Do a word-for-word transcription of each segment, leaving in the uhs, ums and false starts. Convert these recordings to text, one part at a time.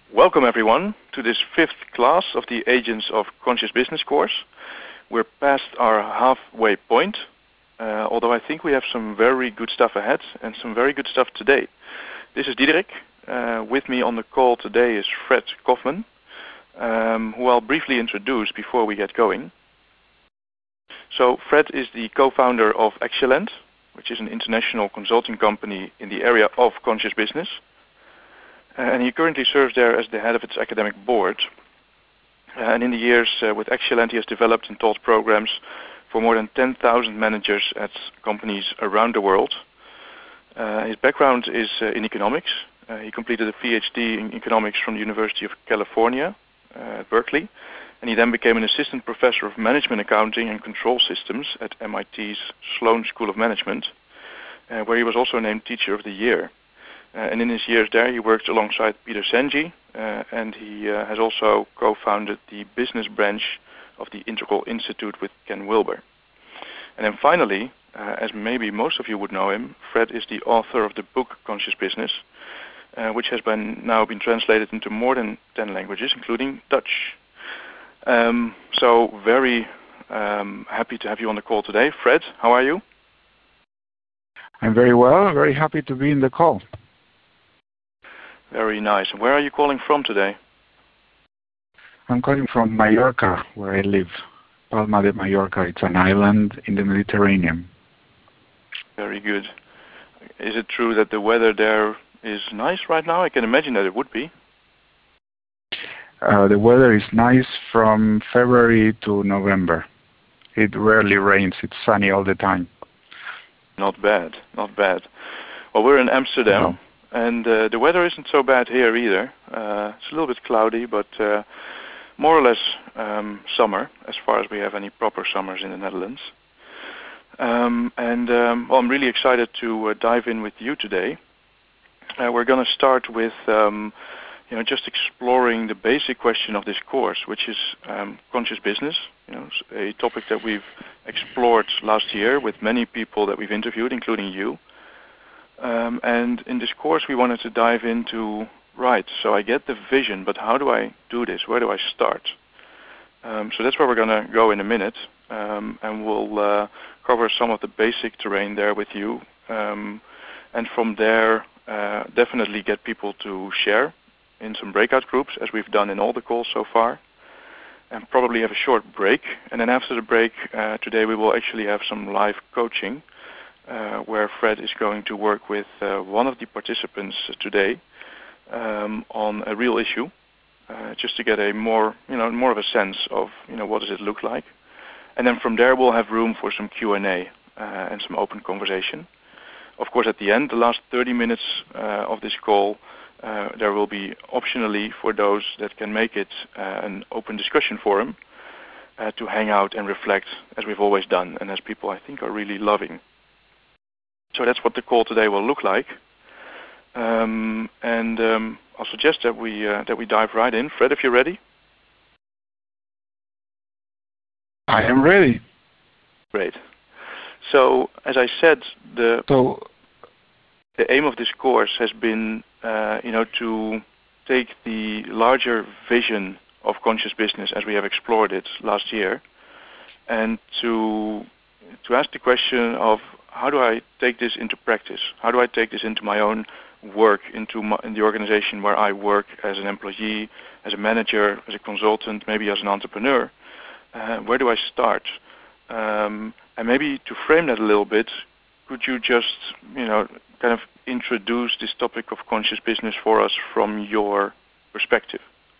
Welcome everyone to this fifth class of the Agents of Conscious Business course. We're past our halfway point, uh, although I think we have some very good stuff ahead and some very good stuff today. This is Diederik. Uh, with me on the call today is Fred Kaufman, um, who I'll briefly introduce before we get going. So Fred is the co-founder of Excellent, which is an international consulting company in the area of conscious business. Uh, and he currently serves there as the head of its academic board. Uh, and in the years uh, with Excellent, he has developed and taught programs for more than ten thousand managers at companies around the world. Uh, his background is uh, in economics. Uh, he completed a PhD in economics from the University of California uh, at Berkeley. And he then became an assistant professor of management accounting and control systems at M I T's Sloan School of Management, uh, where he was also named Teacher of the Year. Uh, and in his years there, he worked alongside Peter Senge, uh, and he uh, has also co-founded the business branch of the Integral Institute with Ken Wilber. And then finally, uh, as maybe most of you would know him, Fred is the author of the book Conscious Business, uh, which has been now been translated into more than ten languages, including Dutch. Um, so very um, happy to have you on the call today. Fred, how are you? I'm very well, very happy to be in the call. Very nice. Where are you calling from today? I'm calling from Mallorca, where I live. Palma de Mallorca. It's an island in the Mediterranean. Very good. Is it true that the weather there is nice right now? I can imagine that it would be. Uh, the weather is nice from February to November. It rarely rains. It's sunny all the time. Not bad. Not bad. Well, we're in Amsterdam. No. And uh, the weather isn't so bad here either. Uh, it's a little bit cloudy, but uh, more or less um, summer, as far as we have any proper summers in the Netherlands. Um, and um, well, I'm really excited to uh, dive in with you today. Uh, we're going to start with um, you know, just exploring the basic question of this course, which is um, conscious business. You know, a topic that we've explored last year with many people that we've interviewed, including you. Um, and in this course, we wanted to dive into, right, so I get the vision, but how do I do this? Where do I start? Um, so that's where we're going to go in a minute, um, and we'll uh, cover some of the basic terrain there with you. Um, and from there, uh, definitely get people to share in some breakout groups, as we've done in all the calls so far, and probably have a short break. And then after the break, uh, today we will actually have some live coaching, Uh, where Fred is going to work with uh, one of the participants today um, on a real issue, uh, just to get a more, you know, more of a sense of, you know, what does it look like. And then from there we'll have room for some Q and A uh, and some open conversation. Of course, at the end, the last thirty minutes uh, of this call, uh, there will be optionally for those that can make it uh, an open discussion forum uh, to hang out and reflect, as we've always done, and as people I think are really loving. So that's what the call today will look like, um, and um, I'll suggest that we uh, that we dive right in. Fred, if you're ready. I am ready. Great. So as I said, the so, the aim of this course has been, uh, you know, to take the larger vision of conscious business as we have explored it last year, and to to ask the question of, how do I take this into practice? How do I take this into my own work, into my, in the organization where I work as an employee, as a manager, as a consultant, maybe as an entrepreneur? Uh, where do I start? Um, and maybe to frame that a little bit, could you just, you know, kind of introduce this topic of conscious business for us from your perspective?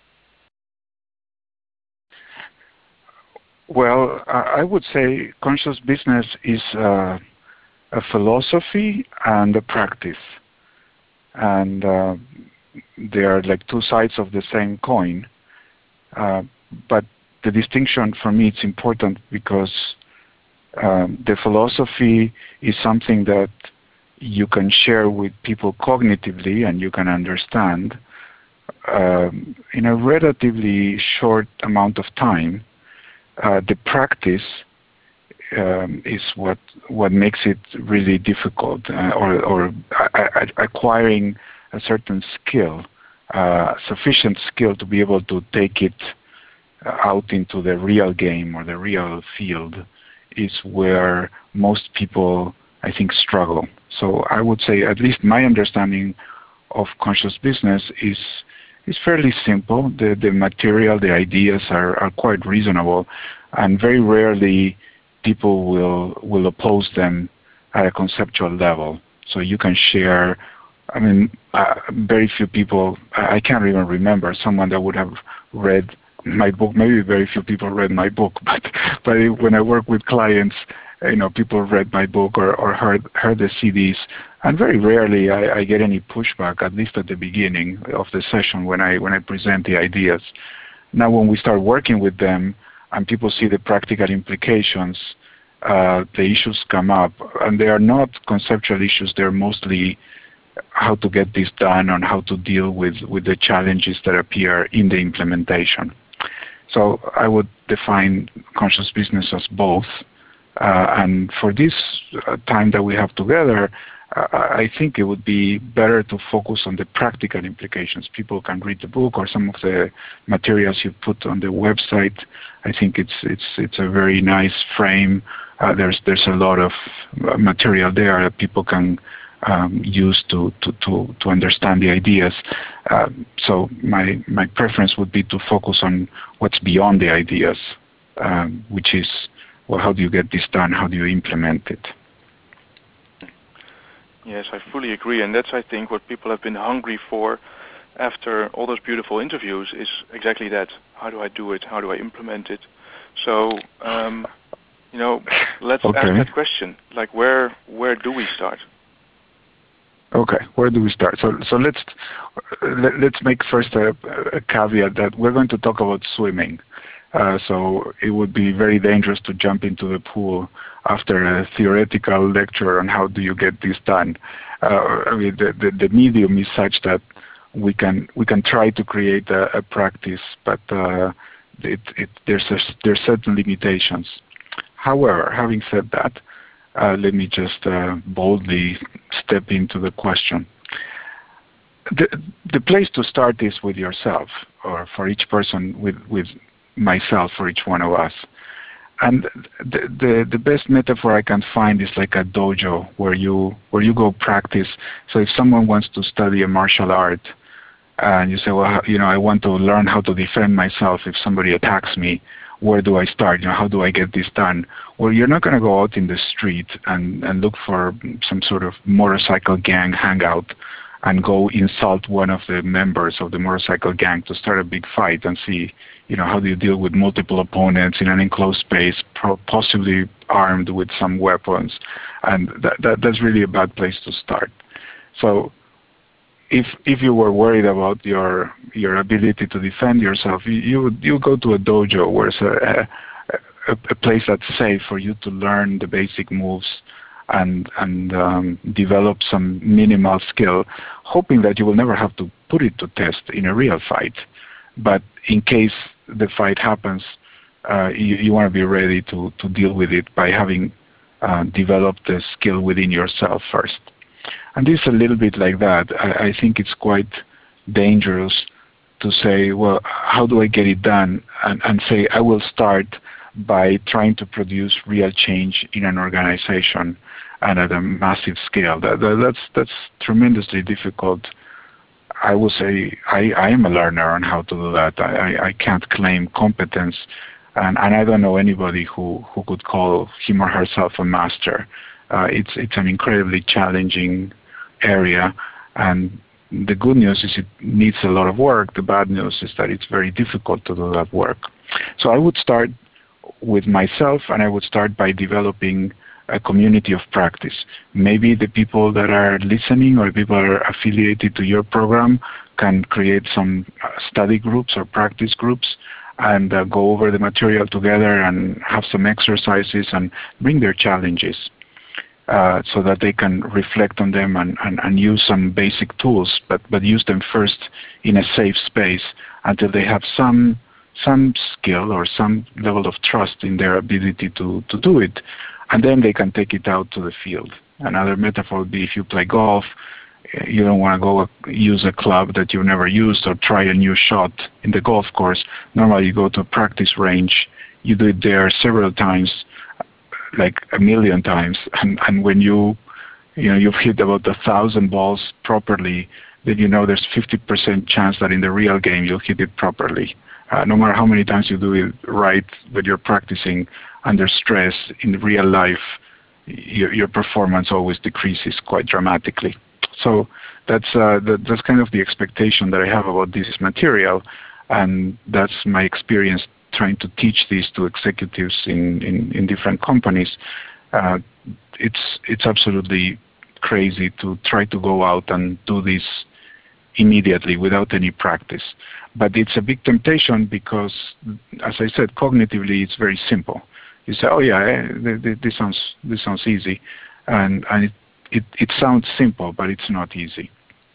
Well, I would say conscious business is uh, a philosophy and a practice, and uh, they are like two sides of the same coin. Uh, but the distinction for me, it's important because um, the philosophy is something that you can share with people cognitively and you can understand um, in a relatively short amount of time. Uh, the practice um, is what what makes it really difficult, uh, or, or uh, acquiring a certain skill uh, sufficient skill to be able to take it out into the real game or the real field is where most people, I think, struggle. So I would say at least my understanding of conscious business is is fairly simple. The, the material, the ideas are, are quite reasonable, and very rarely people will will oppose them at a conceptual level. So you can share, I mean, uh, very few people, I can't even remember someone that would have read my book. Maybe very few people read my book, but but when I work with clients, you know, people read my book or, or heard heard the C Ds, and very rarely I, I get any pushback, at least at the beginning of the session when I when I present the ideas. Now, when we start working with them and people see the practical implications, uh, the issues come up, and they are not conceptual issues. They're mostly how to get this done and how to deal with with the challenges that appear in the implementation. So I would define conscious business as both. Uh, and for this uh, time that we have together, uh, I think it would be better to focus on the practical implications. People can read the book or some of the materials you put on the website. I think it's it's it's a very nice frame. Uh, there's there's a lot of material there that people can um, use to, to, to, to understand the ideas. Uh, so my my preference would be to focus on what's beyond the ideas, um, which is, well, how do you get this done? How do you implement it? Yes, I fully agree, and that's, I think, what people have been hungry for after all those beautiful interviews is exactly that. How do I do it? How do I implement it? So, um, you know, let's okay. ask that question. Like, where where do we start? Okay, where do we start? So, so let's let, let's make first a, a caveat that we're going to talk about swimming. Uh, so it would be very dangerous to jump into the pool after a theoretical lecture on how do you get this done. Uh, I mean, the, the, the medium is such that we can we can try to create a, a practice, but uh, it, it, there's a, there's certain limitations. However, having said that, uh, let me just uh, boldly step into the question. The the place to start is with yourself, or for each person with with myself, for each one of us. And the, the the best metaphor I can find is like a dojo where you where you go practice. So if someone wants to study a martial art and you say, well, you know, I want to learn how to defend myself if somebody attacks me, where do I start? You know, how do I get this done? Well, you're not going to go out in the street and, and look for some sort of motorcycle gang hangout and go insult one of the members of the motorcycle gang to start a big fight and see, you know, how do you deal with multiple opponents in an enclosed space, pro- possibly armed with some weapons. And that, that that's really a bad place to start. So if if you were worried about your your ability to defend yourself, you you would you go to a dojo where it's a, a, a place that's safe for you to learn the basic moves and and um, develop some minimal skill, hoping that you will never have to put it to test in a real fight. But in case the fight happens, uh, you, you want to be ready to, to deal with it by having uh, developed the skill within yourself first. And this is a little bit like that. I, I think it's quite dangerous to say, well, how do I get it done? And, and say, I will start by trying to produce real change in an organization and at a massive scale. That, that, that's, that's tremendously difficult. I will say I, I am a learner on how to do that. I, I, I can't claim competence, and, and I don't know anybody who, who could call him or herself a master. Uh, it's it's an incredibly challenging area, and the good news is it needs a lot of work. The bad news is that it's very difficult to do that work. So I would start with myself, and I would start by developing a community of practice. Maybe the people that are listening or people that are affiliated to your program can create some study groups or practice groups and uh, go over the material together and have some exercises and bring their challenges uh, so that they can reflect on them and, and, and use some basic tools, but, but use them first in a safe space until they have some some skill or some level of trust in their ability to, to do it. And then they can take it out to the field. Another metaphor would be if you play golf, you don't want to go use a club that you've never used or try a new shot in the golf course. Normally you go to a practice range, you do it there several times, like a million times, and, and when you, you know, you've hit about a thousand balls properly, then you know there's fifty percent chance that in the real game you'll hit it properly. Uh, no matter how many times you do it right, but you're practicing under stress in real life, your, your performance always decreases quite dramatically. So that's uh, that, that's kind of the expectation that I have about this material, and that's my experience trying to teach this to executives in, in, in different companies. Uh, it's it's absolutely crazy to try to go out and do this immediately without any practice. But it's a big temptation because, as I said, cognitively it's very simple. You say, oh yeah, eh, this sounds this sounds easy, and and it, it it sounds simple, but it's not easy.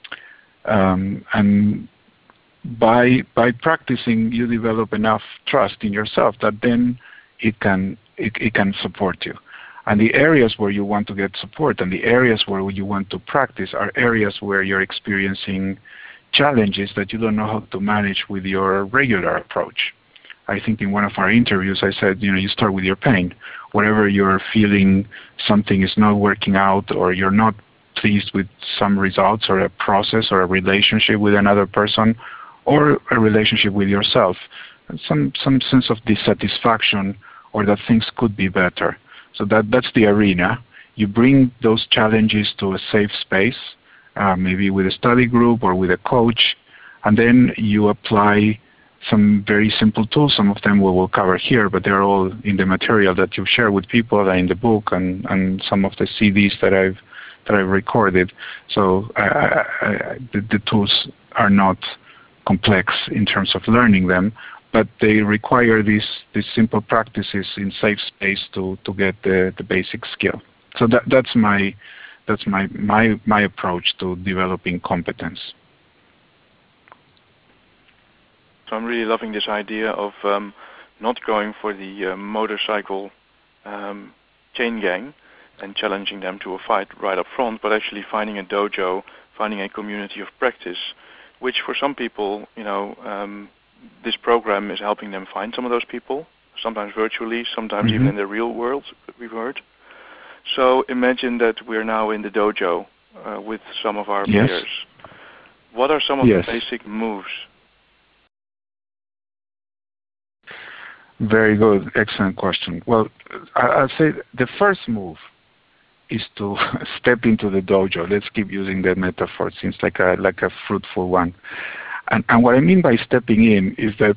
Um, and by by practicing, you develop enough trust in yourself that then it can it, it can support you. And the areas where you want to get support and the areas where you want to practice are areas where you're experiencing challenges that you don't know how to manage with your regular approach. I think in one of our interviews I said, you know, you start with your pain. Wherever you're feeling something is not working out, or you're not pleased with some results or a process or a relationship with another person or a relationship with yourself, some some sense of dissatisfaction or that things could be better. So that that's the arena. You bring those challenges to a safe space, uh, maybe with a study group or with a coach, and then you apply some very simple tools. Some of them we will cover here, but they're all in the material that you share with people and in the book, and, and some of the C Ds that I've that I've recorded. So I, I, I, the, the tools are not complex in terms of learning them, but they require these these simple practices in safe space to, to get the, the basic skill. So that that's my that's my my my approach to developing competence. So I'm really loving this idea of um, not going for the uh, motorcycle um, chain gang and challenging them to a fight right up front, but actually finding a dojo, finding a community of practice, which for some people, you know, um, this program is helping them find some of those people, sometimes virtually, sometimes mm-hmm. even in the real world, we've heard. So imagine that we're now in the dojo uh, with some of our yes. peers. What are some of yes. the basic moves? Very good. Excellent question. Well, I'll say the first move is to step into the dojo. Let's keep using that metaphor. It seems like a, like a fruitful one. And, and what I mean by stepping in is that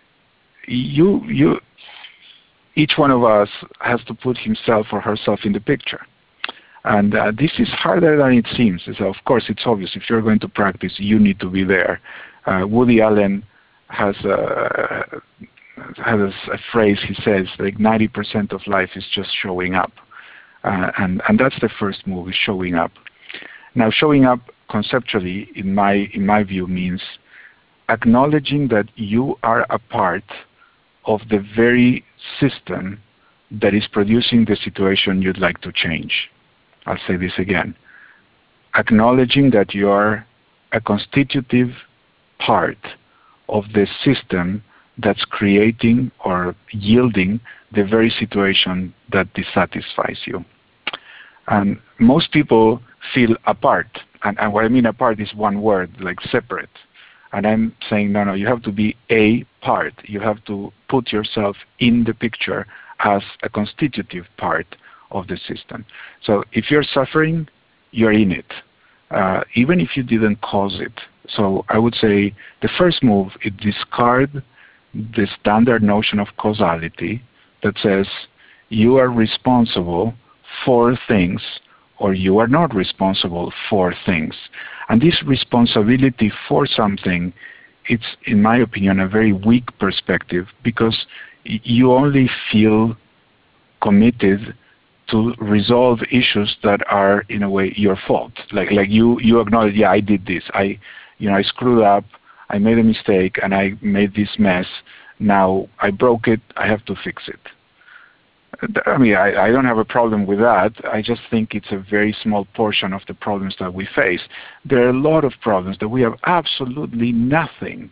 you, you, each one of us has to put himself or herself in the picture. And uh, this is harder than it seems. So of course, it's obvious. If you're going to practice, you need to be there. Uh, Woody Allen has a, has a phrase. He says, like ninety percent of life is just showing up. Uh, and, and that's the first move, is showing up. Now, showing up conceptually, in my, in my view, means acknowledging that you are a part of the very system that is producing the situation you'd like to change. I'll say this again. Acknowledging that you are a constitutive part of the system that's creating or yielding the very situation that dissatisfies you. And most people feel apart. And, and what I mean apart is one word, like separate. And I'm saying, no, no, you have to be a part. You have to put yourself in the picture as a constitutive part of the system. So if you're suffering, you're in it, uh, even if you didn't cause it. So I would say the first move is discard the standard notion of causality that says you are responsible for things or you are not responsible for things. And this responsibility for something, it's, in my opinion, a very weak perspective, because you only feel committed to resolve issues that are, in a way, your fault. Like, like you, you acknowledge, yeah, I did this. I, you know, I screwed up. I made a mistake, and I made this mess. Now I broke it. I have to fix it. I mean, I, I don't have a problem with that. I just think it's a very small portion of the problems that we face. There are a lot of problems that we have absolutely nothing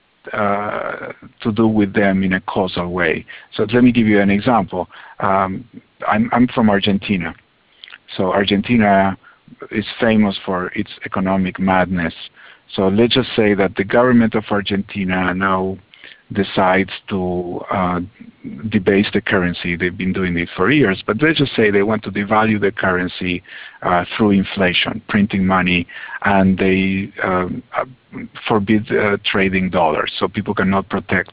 uh, to do with them in a causal way. So let me give you an example. Um, I'm, I'm from Argentina. So Argentina is famous for its economic madness. So let's just say that the government of Argentina now decides to uh, debase the currency. They've been doing it for years, but let's just say they want to devalue the currency uh, through inflation, printing money, and they um, uh, forbid uh, trading dollars, so people cannot protect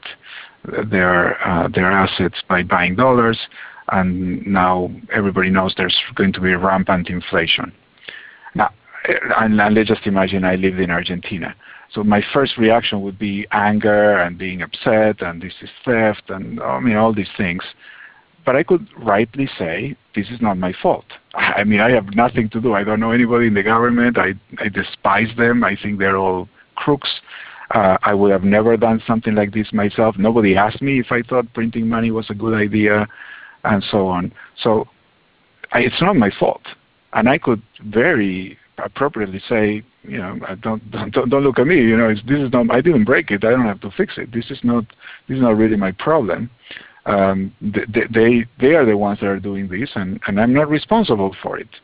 their uh, their assets by buying dollars, and now everybody knows there's going to be rampant inflation. Now, and, and let's just imagine I lived in Argentina. So my first reaction would be anger and being upset, and this is theft, and I mean all these things. But I could rightly say, this is not my fault. I mean, I have nothing to do. I don't know anybody in the government. I, I despise them. I think they're all crooks. Uh, I would have never done something like this myself. Nobody asked me if I thought printing money was a good idea, and so on. So I, it's not my fault. And I could very appropriately say, you know, don't don't don't look at me. You know, it's, this is not. I didn't break it. I don't have to fix it. This is not. This is not really my problem. Um, they, they they are the ones that are doing this, and, and I'm not responsible for it.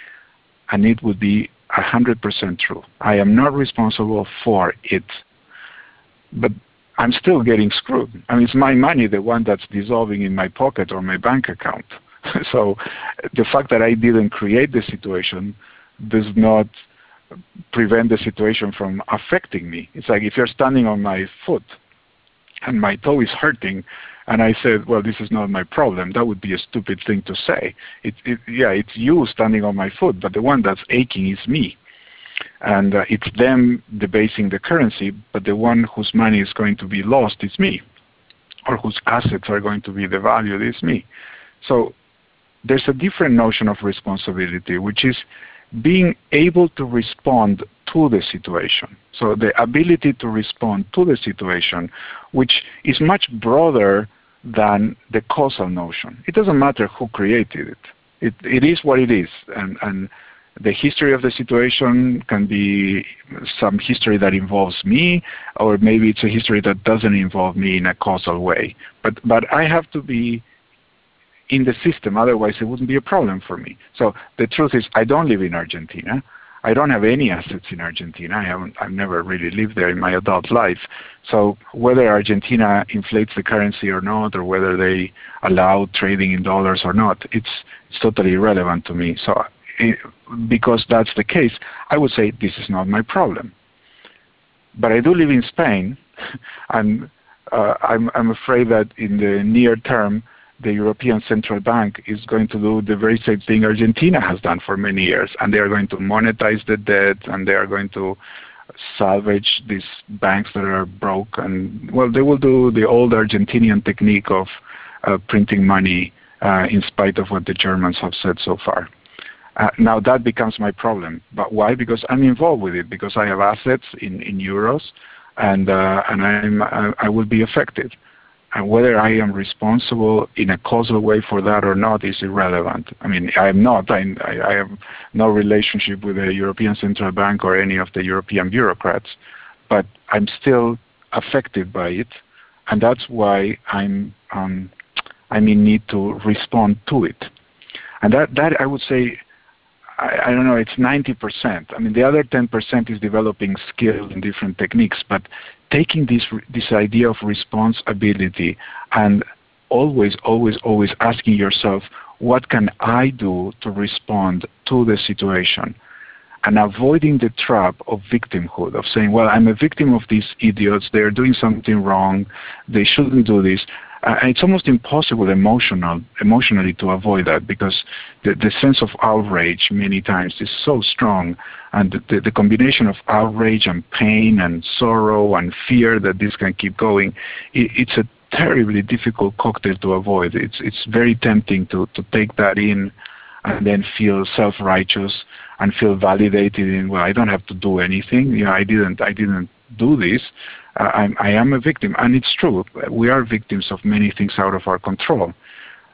And it would be a hundred percent true. I am not responsible for it. But I'm still getting screwed. I mean, it's my money, the one that's dissolving in my pocket or my bank account. So the fact that I didn't create the situation does not prevent the situation from affecting me. It's like if you're standing on my foot and my toe is hurting, and I said, well, this is not my problem, that would be a stupid thing to say. It, it, yeah, it's you standing on my foot, but the one that's aching is me. And uh, it's them debasing the currency, but the one whose money is going to be lost is me, or whose assets are going to be devalued is me. So there's a different notion of responsibility, which is being able to respond to the situation. So the ability to respond to the situation, which is much broader than the causal notion. It doesn't matter who created it. It, it is what it is. And, and the history of the situation can be some history that involves me, or maybe it's a history that doesn't involve me in a causal way. But, but I have to be in the system, otherwise it wouldn't be a problem for me. So the truth is, I don't live in Argentina. I don't have any assets in Argentina. I haven't, I've never really lived there in my adult life. So whether Argentina inflates the currency or not, or whether they allow trading in dollars or not, it's, it's totally irrelevant to me. So it, because that's the case, I would say this is not my problem. But I do live in Spain, and uh, I'm, I'm afraid that in the near term, the European Central Bank is going to do the very same thing Argentina has done for many years, and they are going to monetize the debt, and they are going to salvage these banks that are broke. And well, they will do the old Argentinian technique of uh, printing money uh, in spite of what the Germans have said so far. Uh, now that becomes my problem. But why? Because I'm involved with it, because I have assets in, in euros, and, uh, and I'm, I, I will be affected. And whether I am responsible in a causal way for that or not is irrelevant. I mean, I am not. I, I have no relationship with the European Central Bank or any of the European bureaucrats, but I'm still affected by it, and that's why I'm um, I'm in need to respond to it. And that that I would say, I, I don't know, it's ninety percent. I mean, the other ten percent is developing skill in different techniques, but taking this this idea of responsibility and always, always, always asking yourself, what can I do to respond to the situation? And avoiding the trap of victimhood, of saying, well, I'm a victim of these idiots, they're doing something wrong, they shouldn't do this. Uh, and it's almost impossible emotional, emotionally to avoid that, because the, the sense of outrage many times is so strong, and the, the combination of outrage and pain and sorrow and fear that this can keep going, it, it's a terribly difficult cocktail to avoid. It's, it's very tempting to, to take that in and then feel self-righteous and feel validated in, well, I don't have to do anything. You know, I didn't, I didn't do this. Uh, I'm, I am a victim, and it's true. We are victims of many things out of our control.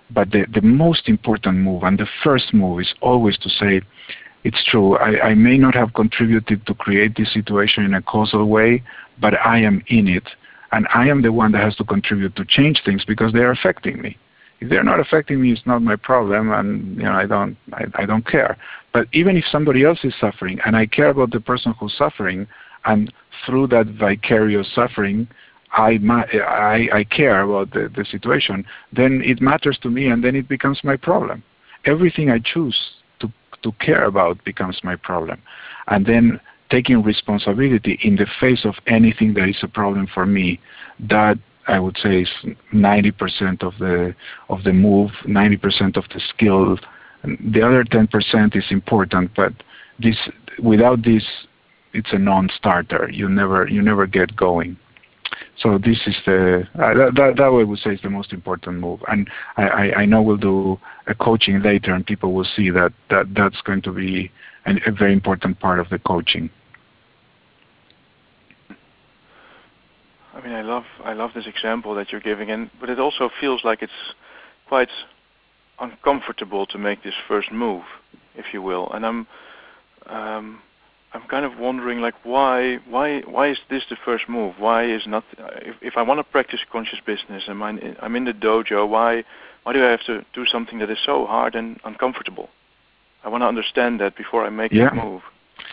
But the, the most important move and the first move is always to say, it's true, I, I may not have contributed to create this situation in a causal way, but I am in it. And I am the one that has to contribute to change things because they are affecting me. If they're not affecting me, it's not my problem, and you know, I don't, I, I don't care. But even if somebody else is suffering, and I care about the person who's suffering, and through that vicarious suffering, I, I, I care about the, the situation, then it matters to me, and then it becomes my problem. Everything I choose to, to care about becomes my problem. And then taking responsibility in the face of anything that is a problem for me, that I would say is ninety percent of the of the move, ninety percent of the skill. The other ten percent is important, but this without this, it's a non-starter. You never you never get going. So this is the uh, that, that that I would say is the most important move. And I, I, I know we'll do a coaching later, and people will see that, that that's going to be an, a very important part of the coaching. I mean, I love I love this example that you're giving, and but it also feels like it's quite uncomfortable to make this first move, if you will. And I'm um, I'm kind of wondering, like, why why why is this the first move? Why is not if, if I want to practice conscious business and I'm in, I'm in the dojo, why why do I have to do something that is so hard and uncomfortable? I want to understand that before I make yeah. that move.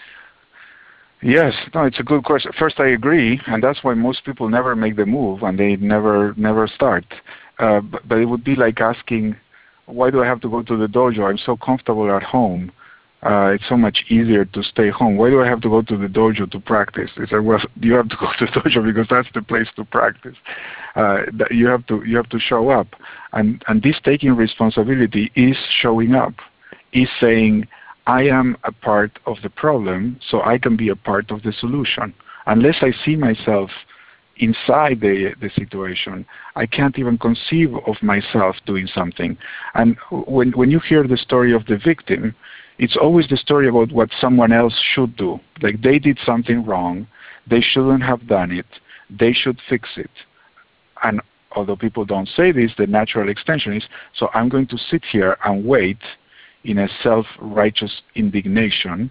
Yes, no, it's a good question. First, I agree, and that's why most people never make the move and they never never start. Uh, but, but it would be like asking, why do I have to go to the dojo? I'm so comfortable at home. Uh, it's so much easier to stay home. Why do I have to go to the dojo to practice? It's like, well, you have to go to the dojo because that's the place to practice. Uh, you have to you have to show up, and and this taking responsibility is showing up, is saying, I am a part of the problem, so I can be a part of the solution. Unless I see myself inside the, the situation, I can't even conceive of myself doing something. And when, when you hear the story of the victim, it's always the story about what someone else should do. Like they did something wrong, they shouldn't have done it, they should fix it. And although people don't say this, the natural extension is, so I'm going to sit here and wait in a self-righteous indignation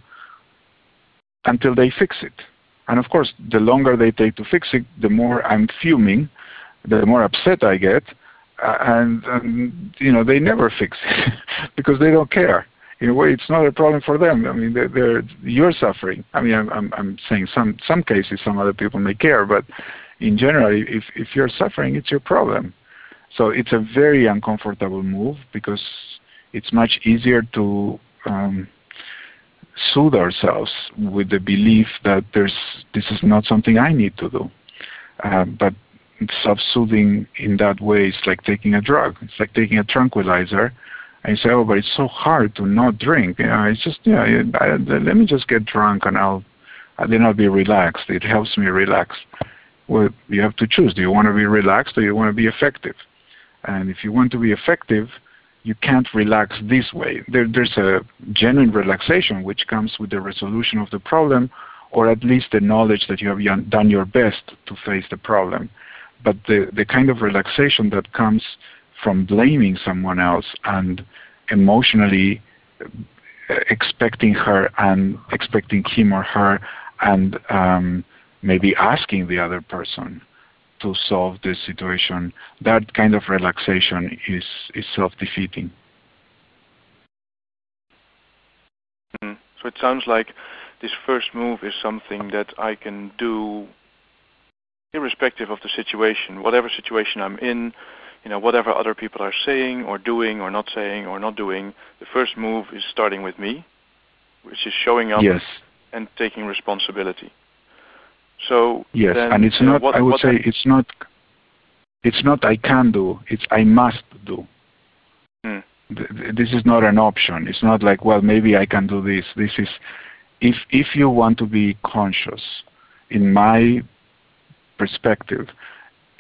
until they fix it. And of course, the longer they take to fix it, the more I'm fuming, the more upset I get, uh, and, and you know, they never fix it because they don't care. In a way, it's not a problem for them. I mean, they're, they're, you're suffering. I mean, I'm, I'm, I'm saying some some cases, some other people may care, but in general, if if you're suffering, it's your problem. So it's a very uncomfortable move because it's much easier to um, soothe ourselves with the belief that there's this is not something I need to do. Uh, but self-soothing in that way is like taking a drug. It's like taking a tranquilizer, and you say, "Oh, but it's so hard to not drink." You know, it's just, you know, I, I, let me just get drunk, and I'll then I'll be relaxed. It helps me relax. Well, you have to choose. Do you want to be relaxed, or do you want to be effective? And if you want to be effective, you can't relax this way. There, there's a genuine relaxation which comes with the resolution of the problem, or at least the knowledge that you have done your best to face the problem. But the, the kind of relaxation that comes from blaming someone else and emotionally expecting her and expecting him or her and um, maybe asking the other person to solve this situation, that kind of relaxation is, is self-defeating. Mm. So it sounds like this first move is something that I can do irrespective of the situation, whatever situation I'm in, you know, whatever other people are saying or doing or not saying or not doing. The first move is starting with me, which is showing up yes. and taking responsibility. So yes, then, and it's you know, not. what, I would what say it's not. It's not I can do. It's I must do. Hmm. This is not an option. It's not like, well, maybe I can do this. This is, if if you want to be conscious, in my perspective,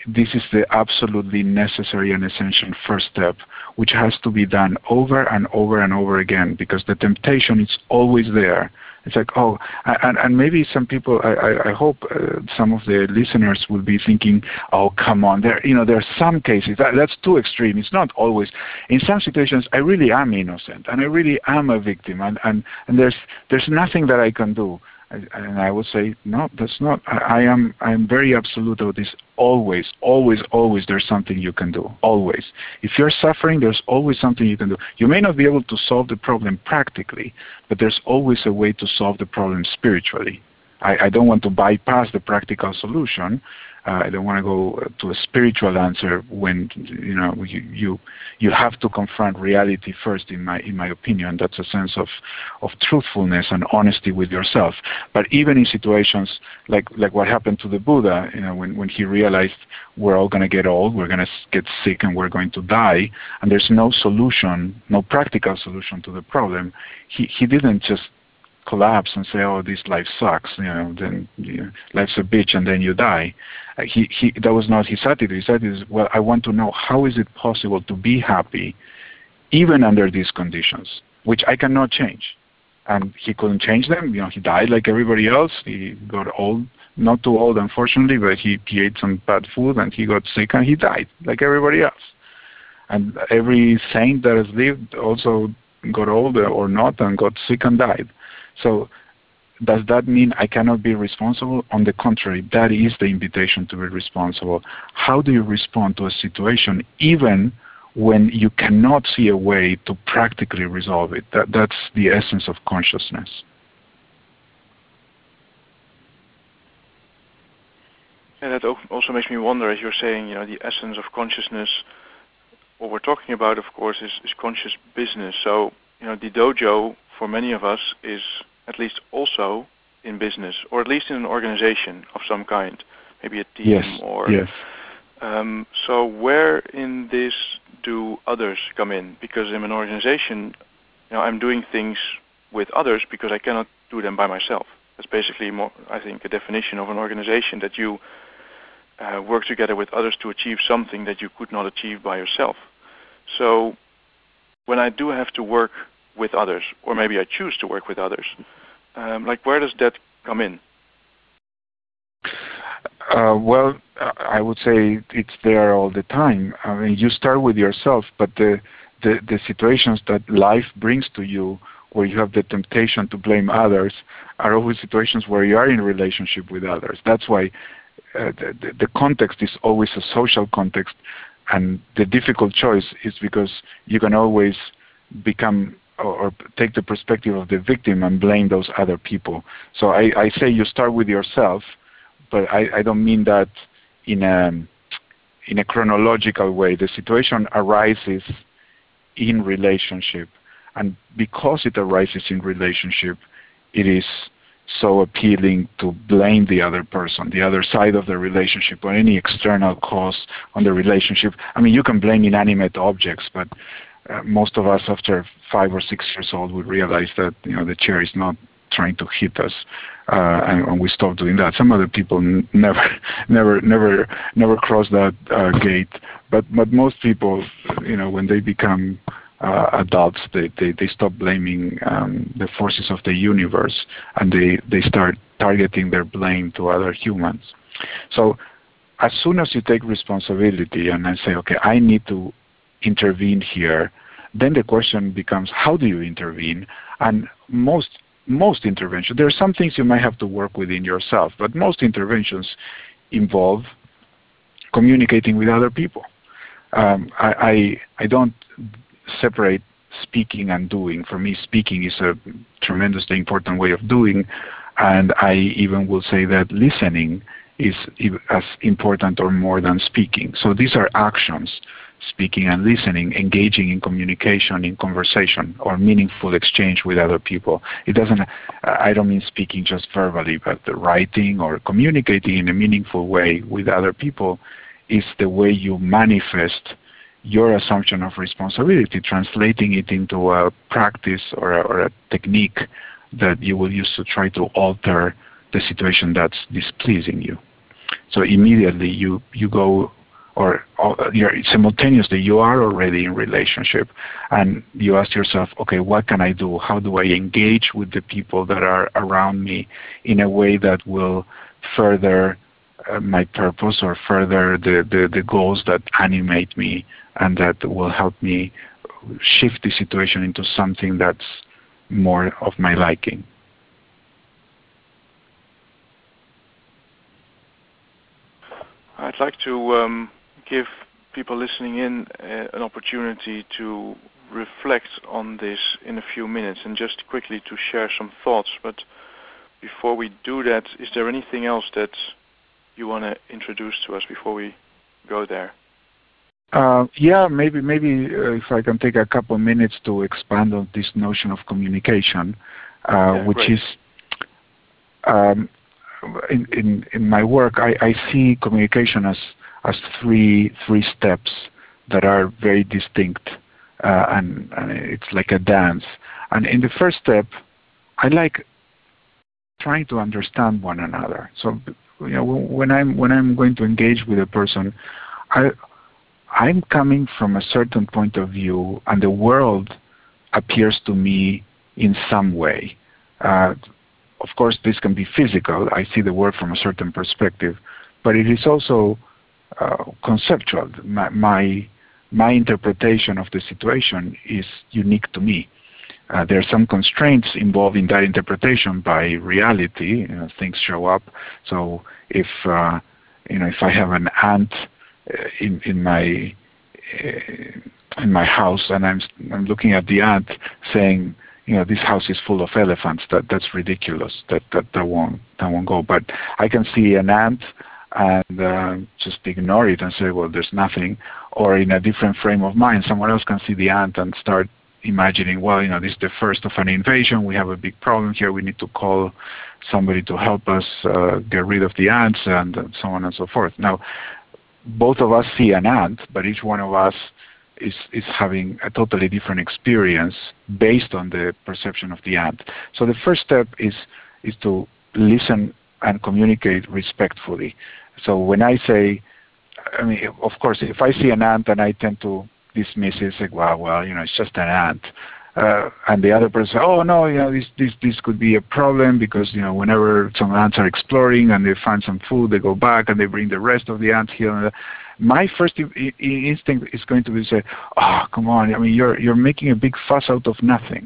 this is the absolutely necessary and essential first step, which has to be done over and over and over again, because the temptation is always there. It's like, oh, and, and maybe some people, I, I, I hope uh, some of the listeners will be thinking, oh, come on, there, you know, there are some cases, that, that's too extreme. It's not always. In some situations, I really am innocent, and I really am a victim, and, and, and there's, there's nothing that I can do. And I would say, no, that's not. I, I am I am very absolute about this. Always, always, always there's something you can do. Always. If you're suffering, there's always something you can do. You may not be able to solve the problem practically, but there's always a way to solve the problem spiritually. I, I don't want to bypass the practical solution. Uh, I don't want to go to a spiritual answer when you know you, you you have to confront reality first. In my in my opinion, that's a sense of of truthfulness and honesty with yourself. But even in situations like like what happened to the Buddha, you know, when when he realized we're all going to get old, we're going to get sick, and we're going to die, and there's no solution, no practical solution to the problem, he he didn't just collapse and say, "Oh, this life sucks," you know, then you know, life's a bitch, and then you die. Uh, he, he, that was not his attitude. His attitude is, well, I want to know how is it possible to be happy, even under these conditions, which I cannot change. And he couldn't change them. You know, he died like everybody else. He got old, not too old, unfortunately, but he, he ate some bad food, and he got sick, and he died like everybody else. And every saint that has lived also got old or not, and got sick and died. So does that mean I cannot be responsible? On the contrary, that is the invitation to be responsible. How do you respond to a situation even when you cannot see a way to practically resolve it? That, that's the essence of consciousness. And that also makes me wonder, as you're saying, you know, the essence of consciousness, what we're talking about, of course, is, is conscious business. So, you know, the dojo, for many of us, is at least also in business, or at least in an organization of some kind, maybe a team. Yes. Or yes. Um, so where in this do others come in? Because in an organization, you know, I'm doing things with others because I cannot do them by myself. That's basically, more, I think, a definition of an organization, that you uh, work together with others to achieve something that you could not achieve by yourself. So when I do have to work with others, or maybe I choose to work with others, um, like where does that come in? Uh, well, I would say it's there all the time. I mean, you start with yourself, but the, the, the situations that life brings to you, where you have the temptation to blame others, are always situations where you are in a relationship with others. That's why uh, the, the context is always a social context, and the difficult choice is because you can always become or take the perspective of the victim and blame those other people. So I, I say you start with yourself, but I, I don't mean that in a in a chronological way. The situation arises in relationship, and because it arises in relationship, it is so appealing to blame the other person, the other side of the relationship, or any external cause on the relationship. I mean, you can blame inanimate objects, but Uh, most of us, after five or six years old, would realize that you know the chair is not trying to hit us, uh, and, and we stop doing that. Some other people n- never, never, never, never cross that uh, gate. But but most people, you know, when they become uh, adults, they, they, they stop blaming um, the forces of the universe, and they, they start targeting their blame to other humans. So as soon as you take responsibility and I say, okay, I need to intervene here, then the question becomes, how do you intervene? And most most interventions, there are some things you might have to work within yourself, but most interventions involve communicating with other people. Um, I, I I don't separate speaking and doing. For me, speaking is a tremendously important way of doing, and I even will say that listening is as important or more than speaking. So these are actions. Speaking and listening, engaging in communication, in conversation, or meaningful exchange with other people. It doesn't, I don't mean speaking just verbally, but the writing or communicating in a meaningful way with other people is the way you manifest your assumption of responsibility, translating it into a practice or a, or a technique that you will use to try to alter the situation that's displeasing you. So immediately you, you go, or, or you're, simultaneously you are already in relationship, and you ask yourself, okay, what can I do? How do I engage with the people that are around me in a way that will further uh, my purpose or further the, the, the goals that animate me and that will help me shift the situation into something that's more of my liking. I'd like to um, give people listening in uh, an opportunity to reflect on this in a few minutes and just quickly to share some thoughts. But before we do that, is there anything else that you want to introduce to us before we go there? Uh, yeah, maybe maybe uh, if I can take a couple minutes to expand on this notion of communication, uh, yeah, which great. is um, in, in in my work, I, I see communication as as three three steps that are very distinct, uh, and, and it's like a dance. And in the first step, I like trying to understand one another. So, you know, when I'm when I'm going to engage with a person, I I'm coming from a certain point of view, and the world appears to me in some way. Uh, of course, this can be physical. I see the world from a certain perspective, but it is also uh, conceptual. My, my my interpretation of the situation is unique to me. Uh, there are some constraints involved in that interpretation by reality. You know, things show up. So if uh, you know, if I have an ant uh, in in my uh, in my house, and I'm I'm looking at the ant, saying, you know, this house is full of elephants. That that's ridiculous. That that that won't that won't go. But I can see an ant and uh, just ignore it and say, well, there's nothing. Or in a different frame of mind, someone else can see the ant and start imagining, well, you know, this is the first of an invasion. We have a big problem here. We need to call somebody to help us uh, get rid of the ants, and uh, so on and so forth. Now, both of us see an ant, but each one of us is is having a totally different experience based on the perception of the ant. So the first step is is to listen and communicate respectfully. So when I say, I mean, of course, if I see an ant and I tend to dismiss it, say, well, well, you know, it's just an ant. Uh, and the other person, oh no, you know, this this this could be a problem because, you know, whenever some ants are exploring and they find some food, they go back and they bring the rest of the ants here. My first I- instinct is going to be to say, oh, come on, I mean, you're you're making a big fuss out of nothing,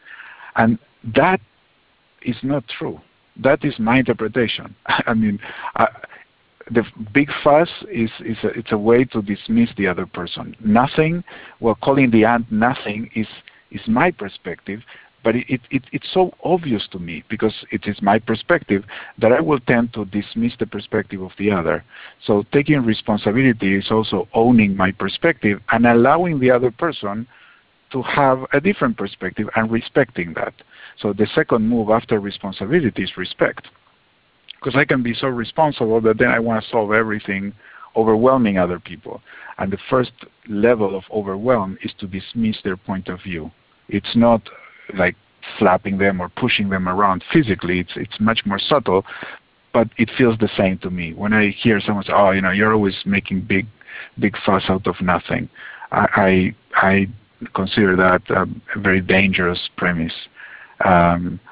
and that is not true. That is my interpretation. I mean, I, the big fuss is, is a, it's a way to dismiss the other person. Nothing, well, calling the ant nothing is is my perspective, but it, it, it it's so obvious to me because it is my perspective that I will tend to dismiss the perspective of the other. So taking responsibility is also owning my perspective and allowing the other person to have a different perspective and respecting that. So the second move after responsibility is respect. Because I can be so responsible that then I want to solve everything, overwhelming other people. And the first level of overwhelm is to dismiss their point of view. It's not like slapping them or pushing them around physically. It's it's much more subtle, but it feels the same to me. When I hear someone say, oh, you know, you're always making big, big fuss out of nothing, I, I, I consider that a, a very dangerous premise. Um,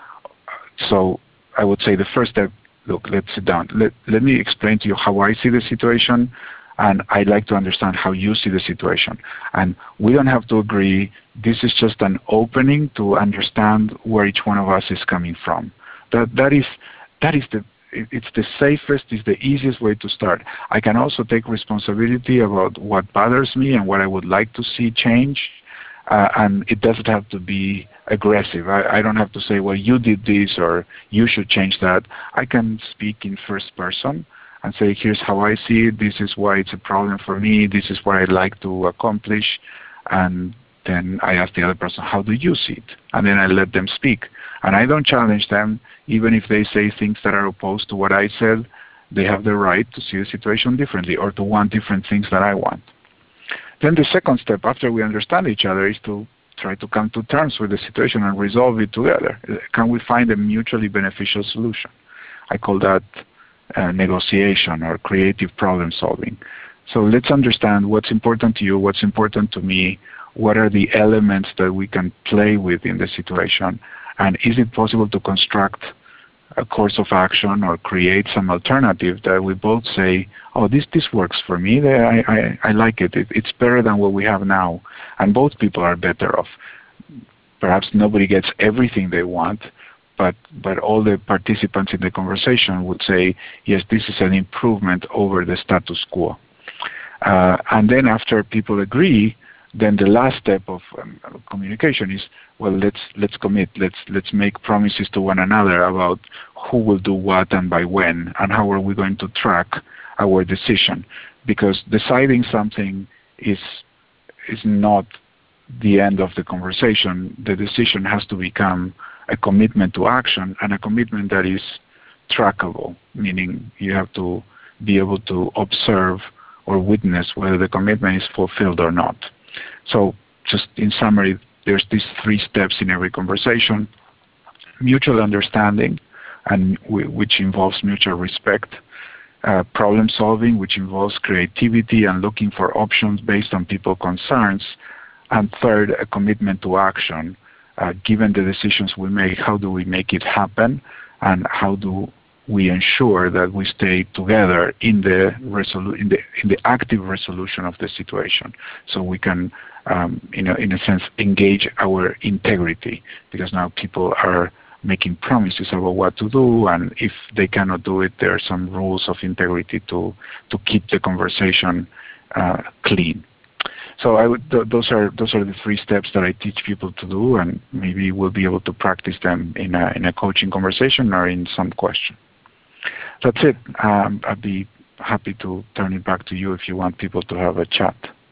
so I would say the first step, look, let's sit down. Let, let me explain to you how I see the situation, and I'd like to understand how you see the situation. And we don't have to agree. This is just an opening to understand where each one of us is coming from. That that is that is the it's the safest, it's the easiest way to start. I can also take responsibility about what bothers me and what I would like to see change. Uh, and it doesn't have to be aggressive. I, I don't have to say, well, you did this or you should change that. I can speak in first person and say, here's how I see it. This is why it's a problem for me. This is what I'd like to accomplish. And then I ask the other person, how do you see it? And then I let them speak. And I don't challenge them. Even if they say things that are opposed to what I said, they have the right to see the situation differently or to want different things that I want. Then the second step, after we understand each other, is to try to come to terms with the situation and resolve it together. Can we find a mutually beneficial solution? I call that uh, negotiation or creative problem solving. So let's understand what's important to you, what's important to me, what are the elements that we can play with in the situation, and is it possible to construct a course of action or create some alternative that we both say, oh, this this works for me, I, I, I like it. it, it's better than what we have now, and both people are better off. Perhaps nobody gets everything they want, but, but all the participants in the conversation would say, yes, this is an improvement over the status quo. Uh, and then after people agree, then the last step of um, communication is, well, let's let's commit, let's let's make promises to one another about who will do what and by when, and how are we going to track our decision. Because deciding something is is not the end of the conversation. The decision has to become a commitment to action, and a commitment that is trackable, meaning you have to be able to observe or witness whether the commitment is fulfilled or not. So just in summary, there's these three steps in every conversation: mutual understanding, and w which involves mutual respect; uh, problem solving, which involves creativity and looking for options based on people's concerns; and third, a commitment to action. Uh, given the decisions we make, how do we make it happen, and how do we ensure that we stay together in the, resolu in the, in the active resolution of the situation, so we can, um, in, a, in a sense, engage our integrity, because now people are making promises about what to do, and if they cannot do it, there are some rules of integrity to, to keep the conversation uh, clean. So I would, th those are those are the three steps that I teach people to do, and maybe we'll be able to practice them in a in a coaching conversation or in some question. That's it. Um, I'd be happy to turn it back to you if you want people to have a chat.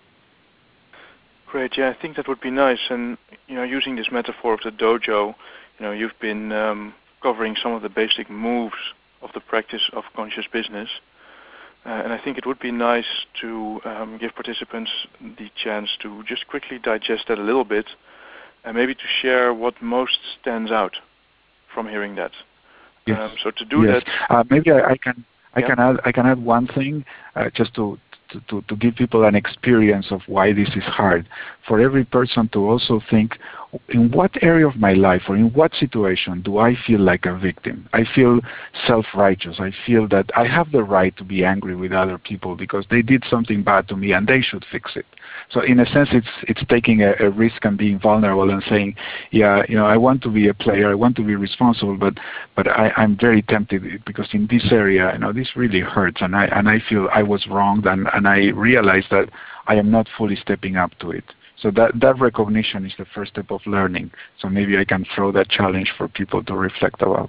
Great. Yeah, I think that would be nice. And you know, using this metaphor of the dojo, you know, you've been um, covering some of the basic moves of the practice of conscious business. Uh, and I think it would be nice to um, give participants the chance to just quickly digest that a little bit, and maybe to share what most stands out from hearing that. Yes. Um, so to do yes. that, uh, maybe I, I can I yeah. can add I can add one thing uh, just to, to to to give people an experience of why this is hard. For every person to also think, in what area of my life or in what situation do I feel like a victim? I feel self-righteous. I feel that I have the right to be angry with other people because they did something bad to me and they should fix it. So in a sense, it's it's taking a, a risk and being vulnerable and saying, yeah, you know, I want to be a player, I want to be responsible, but but I, I'm very tempted because in this area, you know, this really hurts, and I and I feel I was wronged, and and I realize that I am not fully stepping up to it. So that, that recognition is the first step of learning. So maybe I can throw that challenge for people to reflect about.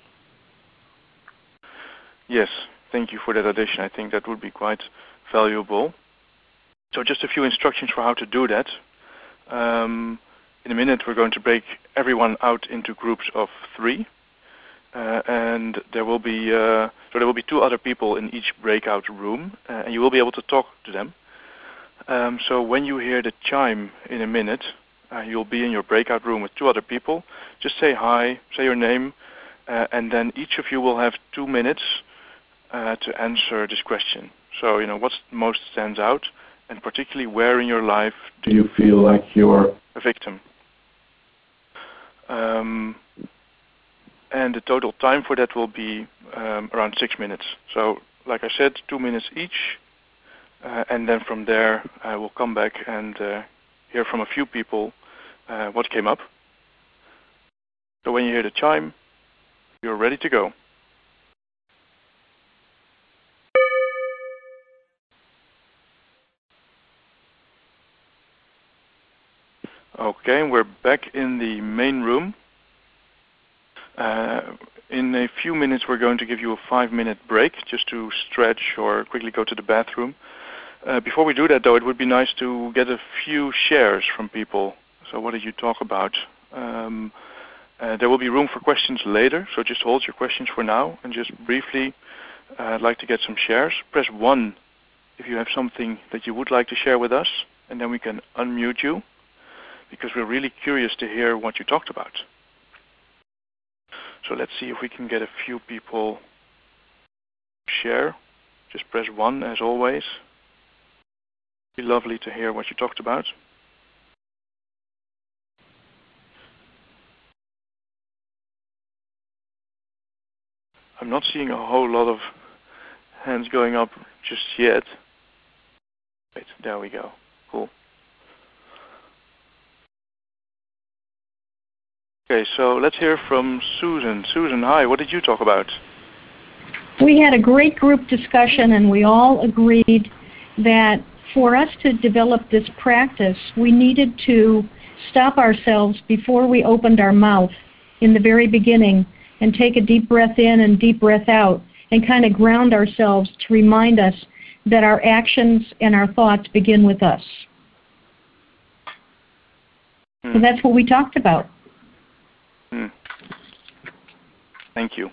Yes, thank you for that addition. I think that would be quite valuable. So just a few instructions for how to do that. Um, in a minute, we're going to break everyone out into groups of three. Uh, and there will be uh, so there will be two other people in each breakout room, uh, and you will be able to talk to them. Um, so when you hear the chime in a minute, uh, you'll be in your breakout room with two other people. Just say hi, say your name, uh, and then each of you will have two minutes uh, to answer this question. So, you know, what most stands out, and particularly where in your life do you feel like you're a victim? Um, and the total time for that will be um, around six minutes. So, like I said, two minutes each. Uh, and then from there, uh, we'll come back and uh, hear from a few people uh, what came up. So when you hear the chime, you're ready to go. Okay, we're back in the main room. Uh, in a few minutes, we're going to give you a five-minute break just to stretch or quickly go to the bathroom. Uh, before we do that, though, it would be nice to get a few shares from people. So what did you talk about? Um, uh, there will be room for questions later, so just hold your questions for now. And just briefly, uh, I'd like to get some shares. Press one if you have something that you would like to share with us, and then we can unmute you, because we're really curious to hear what you talked about. So let's see if we can get a few people share, just press one as always. It'd be lovely to hear what you talked about. I'm not seeing a whole lot of hands going up just yet. Wait, there we go. Cool. Okay, so let's hear from Susan. Susan, hi. What did you talk about? We had a great group discussion, and we all agreed that for us to develop this practice, we needed to stop ourselves before we opened our mouth in the very beginning and take a deep breath in and deep breath out and kind of ground ourselves to remind us that our actions and our thoughts begin with us. Hmm. So that's what we talked about. Hmm. Thank you.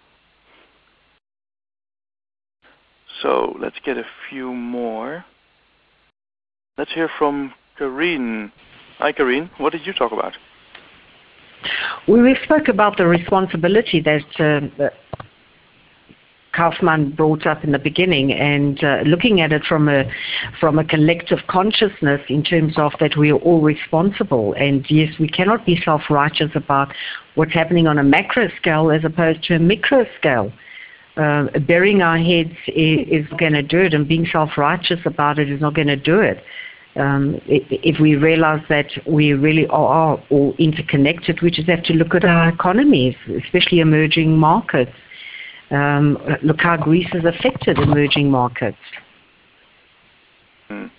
So let's get a few more. Let's hear from Karine. Hi, Karine. What did you talk about? We spoke about the responsibility that, uh, that Kaufman brought up in the beginning, and uh, looking at it from a from a collective consciousness in terms of that we are all responsible. And yes, we cannot be self-righteous about what's happening on a macro scale as opposed to a micro scale. Uh, burying our heads is, is going to do it, and being self-righteous about it is not going to do it. Um, if we realize that we really are all interconnected, we just have to look at our economies, especially emerging markets. Um, look how Greece has affected emerging markets. Mm.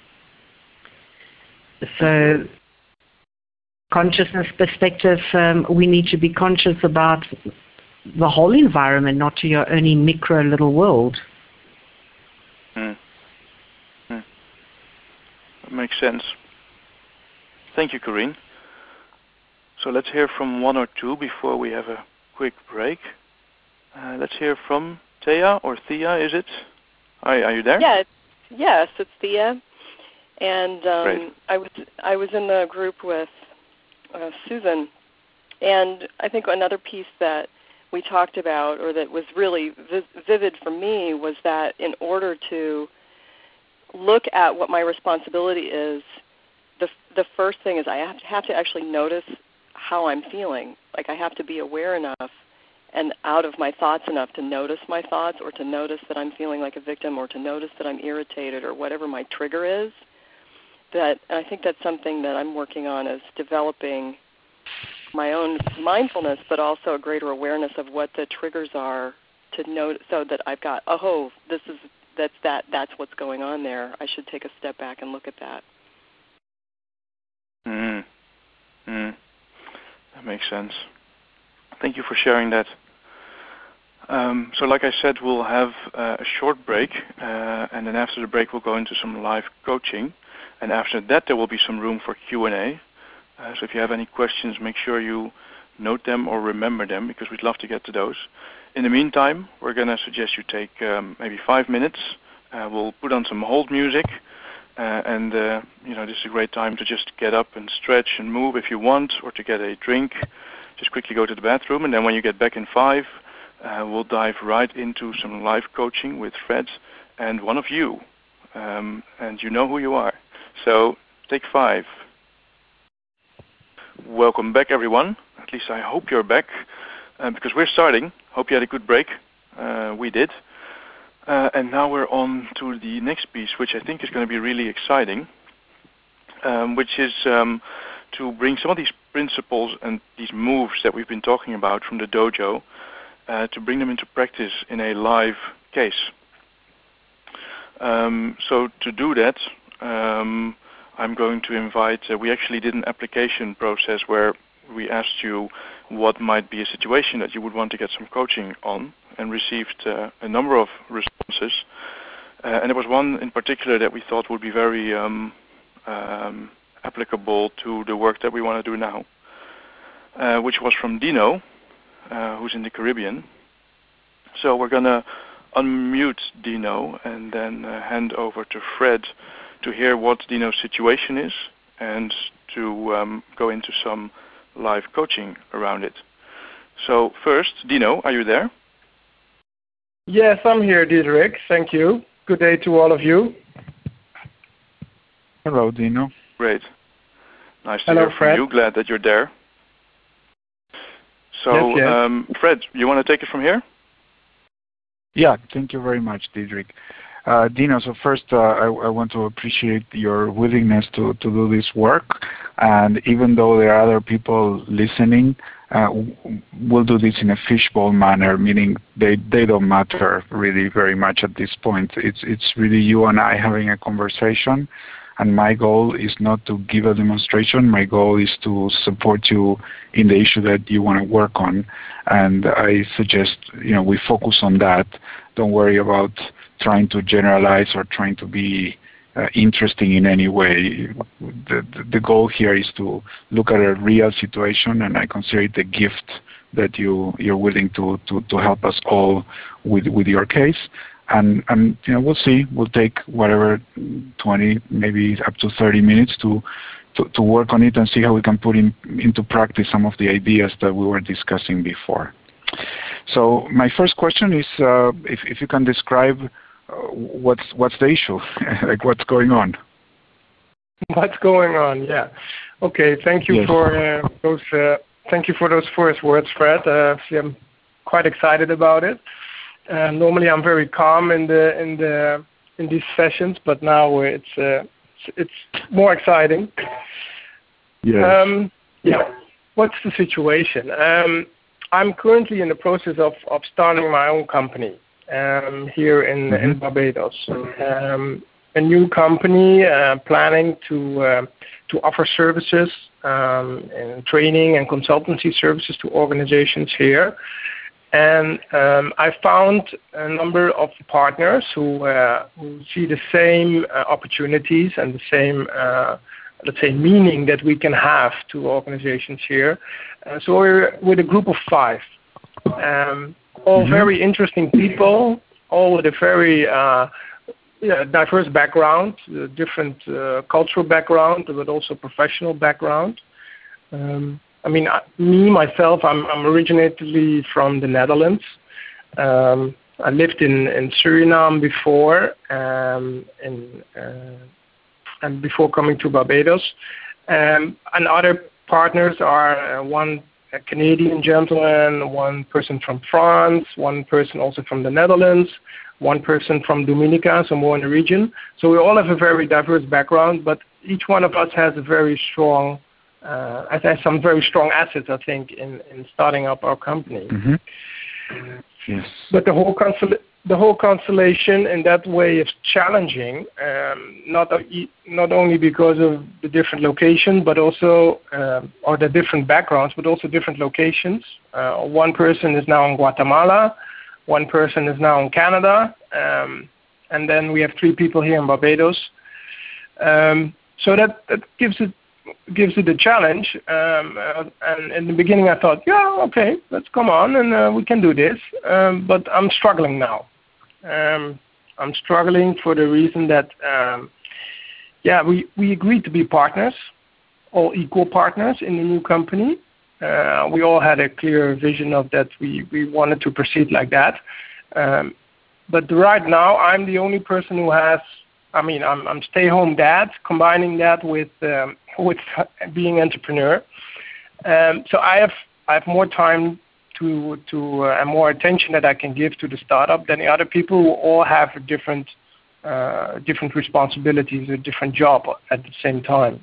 So, consciousness perspective, um, we need to be conscious about the whole environment, not to your only micro little world. Mm. Mm. That makes sense. Thank you, Karine. So let's hear from one or two before we have a quick break. Uh, let's hear from Thea, or Thea, is it? Hi, are you there? Yeah, it's, yes, it's Thea. And um, Great. I was I was in the group with uh, Susan, and I think another piece that we talked about, or that was really vi- vivid for me, was that in order to look at what my responsibility is, the the first thing is I have to, have to actually notice how I'm feeling. Like I have to be aware enough and out of my thoughts enough to notice my thoughts, or to notice that I'm feeling like a victim, or to notice that I'm irritated, or whatever my trigger is. That I think that's something that I'm working on, is developing my own mindfulness, but also a greater awareness of what the triggers are, to note, so that I've got, oh, this is that's that that's what's going on there. I should take a step back and look at that. Mm. Mm. That makes sense. Thank you for sharing that. Um, so like I said, we'll have uh, a short break, uh, and then after the break we'll go into some live coaching, and after that there will be some room for Q and A. Uh, so if you have any questions, make sure you note them or remember them, because we'd love to get to those. In the meantime, we're going to suggest you take um, maybe five minutes. Uh, we'll put on some hold music, uh, and uh, you know, this is a great time to just get up and stretch and move if you want, or to get a drink. Just quickly go to the bathroom, and then when you get back in five, Uh, we'll dive right into some live coaching with Fred and one of you. Um, and you know who you are. So take five. Welcome back, everyone. At least I hope you're back, uh, because we're starting. Hope you had a good break. Uh, we did. Uh, and now we're on to the next piece, which I think is going to be really exciting, um, which is um, to bring some of these principles and these moves that we've been talking about from the dojo, Uh, to bring them into practice in a live case. Um, so to do that, um, I'm going to invite, uh, we actually did an application process where we asked you what might be a situation that you would want to get some coaching on, and received uh, a number of responses. Uh, and there was one in particular that we thought would be very um, um, applicable to the work that we want to do now, uh, which was from Dino, Uh, who's in the Caribbean. So we're going to unmute Dino and then uh, hand over to Fred to hear what Dino's situation is, and to um, go into some live coaching around it. So first, Dino, are you there? Yes, I'm here, Diederik. Thank you. Good day to all of you. Hello, Dino. Great. Nice to Hello, hear from Fred. you. Glad that you're there. So, yes, yes. Um, Fred, you want to take it from here? Yeah, thank you very much, Diederik. Uh, Dino, so first uh, I, I want to appreciate your willingness to, to do this work. And even though there are other people listening, uh, we'll do this in a fishbowl manner, meaning they, they don't matter really very much at this point. It's, it's really you and I having a conversation. And my goal is not to give a demonstration. My goal is to support you in the issue that you want to work on. And I suggest, you know, we focus on that. Don't worry about trying to generalize or trying to be uh, interesting in any way. The, the, the goal here is to look at a real situation, and I consider it a gift that you, you're willing to, to, to help us all with, with your case. And, and you know, we'll see. We'll take whatever twenty, maybe up to thirty minutes to, to, to work on it and see how we can put in, into practice some of the ideas that we were discussing before. So my first question is uh, if, if you can describe uh, what's, what's the issue, like what's going on. What's going on? Yeah. Okay. Thank you yes. for uh, those. Uh, thank you for those first words, Fred. Uh, I'm quite excited about it. Uh, normally, I'm very calm in the in the in these sessions, but now it's uh, it's, it's more exciting. Yes. Um, yeah. What's the situation? Um, I'm currently in the process of, of starting my own company um, here in, mm-hmm. in Barbados. Um, a new company uh, planning to uh, to offer services um, and training and consultancy services to organizations here. And um, I found a number of partners who, uh, who see the same uh, opportunities and the same, uh, let's say, meaning that we can have to organizations here. Uh, so we're with a group of five, um, all mm-hmm. very interesting people, all with a very uh, yeah, diverse background, uh, different uh, cultural background, but also professional background. Um, I mean, me, myself, I'm, I'm originally from the Netherlands. Um, I lived in, in Suriname before, um, in, uh, and before coming to Barbados. Um, and other partners are uh, one a Canadian gentleman, one person from France, one person also from the Netherlands, one person from Dominica, so more in the region. So we all have a very diverse background, but each one of us has a very strong Uh, I have some very strong assets, I think, in, in starting up our company. Mm-hmm. Yes. But the whole consol- the whole constellation in that way is challenging, um, not uh, not only because of the different locations, but also uh, or the different backgrounds, but also different locations. Uh, one person is now in Guatemala, one person is now in Canada, um, and then we have three people here in Barbados. Um, so that that gives it. gives it a challenge, um, uh, and in the beginning I thought, yeah, okay, let's come on and uh, we can do this, um, but I'm struggling now. Um, I'm struggling for the reason that, um, yeah, we, we agreed to be partners, all equal partners in the new company. Uh, we all had a clear vision of that we, we wanted to proceed like that. Um, but right now I'm the only person who has I mean, I'm, I'm stay-home dad, combining that with um, with being entrepreneur. Um, so I have I have more time to to uh, and more attention that I can give to the startup than the other people who all have a different uh, different responsibilities, a different job at the same time.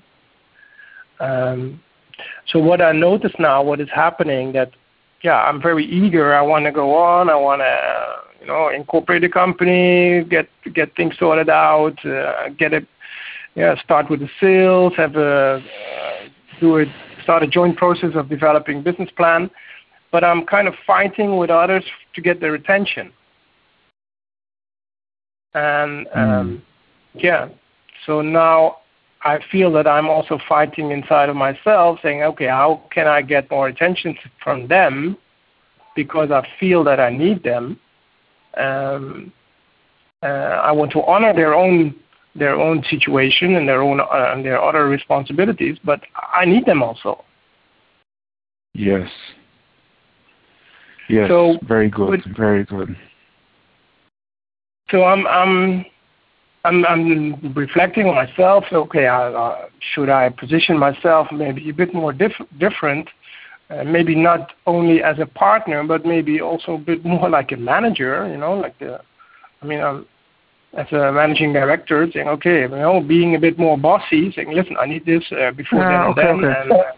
Um, so what I notice now, what is happening, that yeah, I'm very eager. I want to go on. I want to. You know, incorporate the company, get get things sorted out, uh, get it, yeah, start with the sales, have a uh, do it, start a joint process of developing business plan. But I'm kind of fighting with others to get their attention. And um, mm. yeah, so now I feel that I'm also fighting inside of myself, saying, okay, how can I get more attention from them? Because I feel that I need them. Um, uh, I want to honor their own their own situation and their own uh, and their other responsibilities, but I need them also. Yes. Yes. So very good. with, very good. so I'm I'm I'm, I'm reflecting on myself. Okay, I, uh, should I position myself maybe a bit more diff- different? Uh, maybe not only as a partner, but maybe also a bit more like a manager. You know, like the, I mean, um, as a managing director, saying, okay, you know, being a bit more bossy, saying, listen, I need this uh, before uh, then okay, and then. okay. And, uh,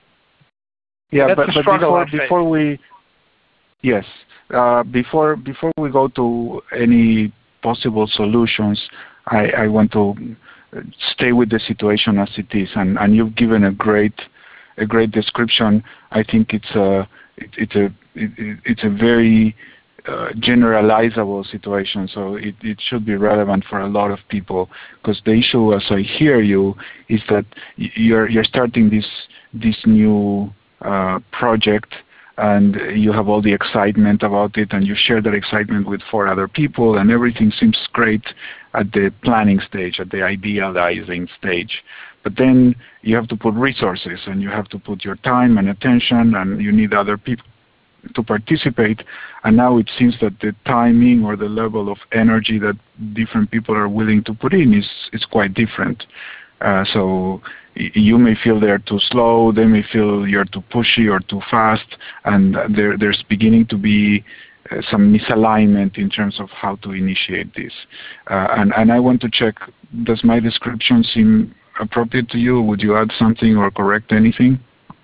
yeah, that's but, the but struggle before I face. before we, yes, uh, before before we go to any possible solutions, I, I want to stay with the situation as it is, and, and you've given a great a great description. I think it's a it, it's a it, it's a very uh, generalizable situation, so it, it should be relevant for a lot of people. Because the issue, as I hear you, is that you're you're starting this this new uh, project, and you have all the excitement about it, and you share that excitement with four other people, and everything seems great at the planning stage, at the idealizing stage. But then you have to put resources, and you have to put your time and attention, and you need other people to participate. And now it seems that the timing or the level of energy that different people are willing to put in is, is quite different. Uh, so you may feel they're too slow, they may feel you're too pushy or too fast, and there, there's beginning to be uh, some misalignment in terms of how to initiate this. Uh, and, and I want to check, does my description seem appropriate to you? Would you add something or correct anything?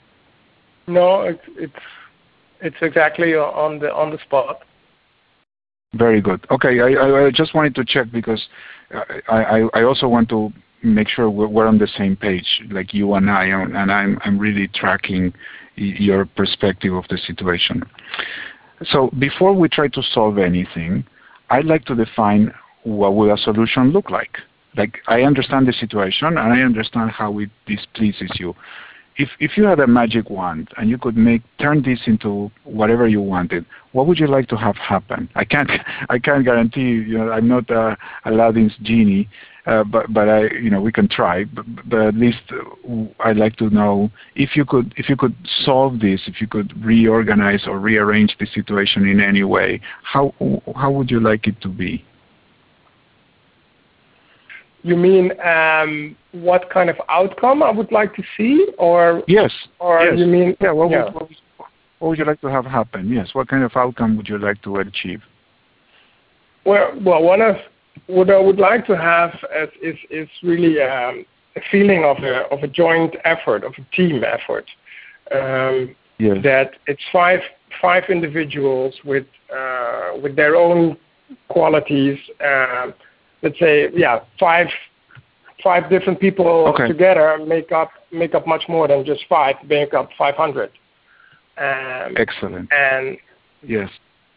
No, it's it's it's exactly on the on the spot. Very good. Okay, I, I, I just wanted to check because I, I, I also want to make sure we're, we're on the same page, like you and I, and I'm I'm really tracking your perspective of the situation. So before we try to solve anything, I'd like to define what will a solution look like. Like, I understand the situation, and I understand how it displeases you. If if you had a magic wand and you could make turn this into whatever you wanted, what would you like to have happen? I can't I can't guarantee. You know, I'm not uh, Aladdin's genie, uh, but but I you know we can try. But, but at least uh, I'd like to know if you could if you could solve this, if you could reorganize or rearrange the situation in any way. How how would you like it to be? You mean um, what kind of outcome I would like to see, or yes, or yes. you mean yeah? What, yeah. Would, what, what would you like to have happen? Yes, what kind of outcome would you like to achieve? Well, well, one of what I would like to have is is, is really um, a feeling of a of a joint effort, of a team effort. Um, yes. That it's five five individuals with uh, with their own qualities. Uh, Let's say, yeah, five five different people okay. together make up make up much more than just five. Make up five hundred. Um, Excellent. And yes.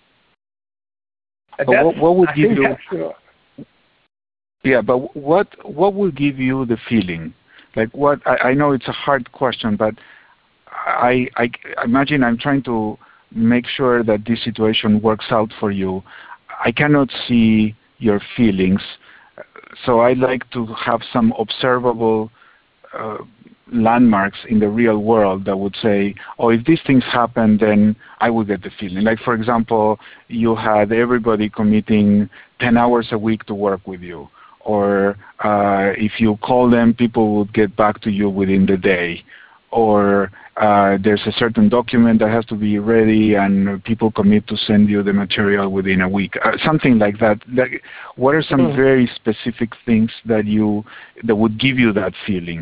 But what, what would I give you? Uh, yeah, but what what will give you the feeling? Like what? I, I know it's a hard question, but I I imagine I'm trying to make sure that this situation works out for you. I cannot see your feelings, so I'd like to have some observable uh, landmarks in the real world that would say, oh, if these things happen, then I will get the feeling. Like, for example, you had everybody committing ten hours a week to work with you, or uh, if you call them, people would get back to you within the day, or uh, there's a certain document that has to be ready and people commit to send you the material within a week, uh, something like that. Like, what are some mm. very specific things that you that would give you that feeling?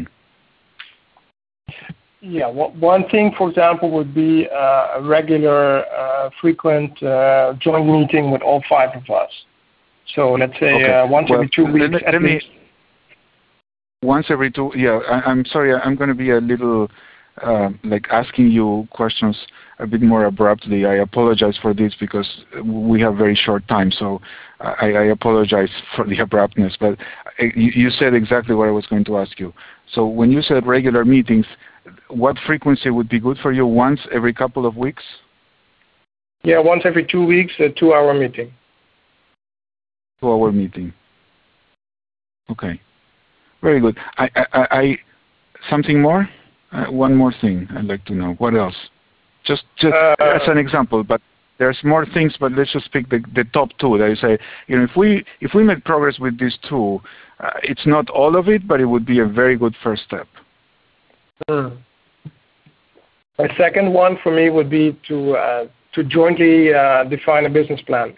Yeah, well, one thing, for example, would be uh, a regular, uh, frequent uh, joint meeting with all five of us. So let's say okay. uh, once well, every two weeks. Let, at let least. me, once every two, yeah, I, I'm sorry, I'm going to be a little uh, like asking you questions a bit more abruptly. I apologize for this because we have very short time, so I, I apologize for the abruptness, but you, you said exactly what I was going to ask you. So when you said regular meetings, what frequency would be good for you? Once every couple of weeks? Yeah, once every two weeks, a two-hour meeting. Two-hour meeting. Okay. Very good. I, I, I something more? Uh, one more thing I'd like to know. What else? Just, just uh, as an example, but there's more things, but let's just pick the, the top two. That you say, you know, if we if we make progress with these two, uh, it's not all of it, but it would be a very good first step. Mm. My second one for me would be to uh, to jointly uh, define a business plan.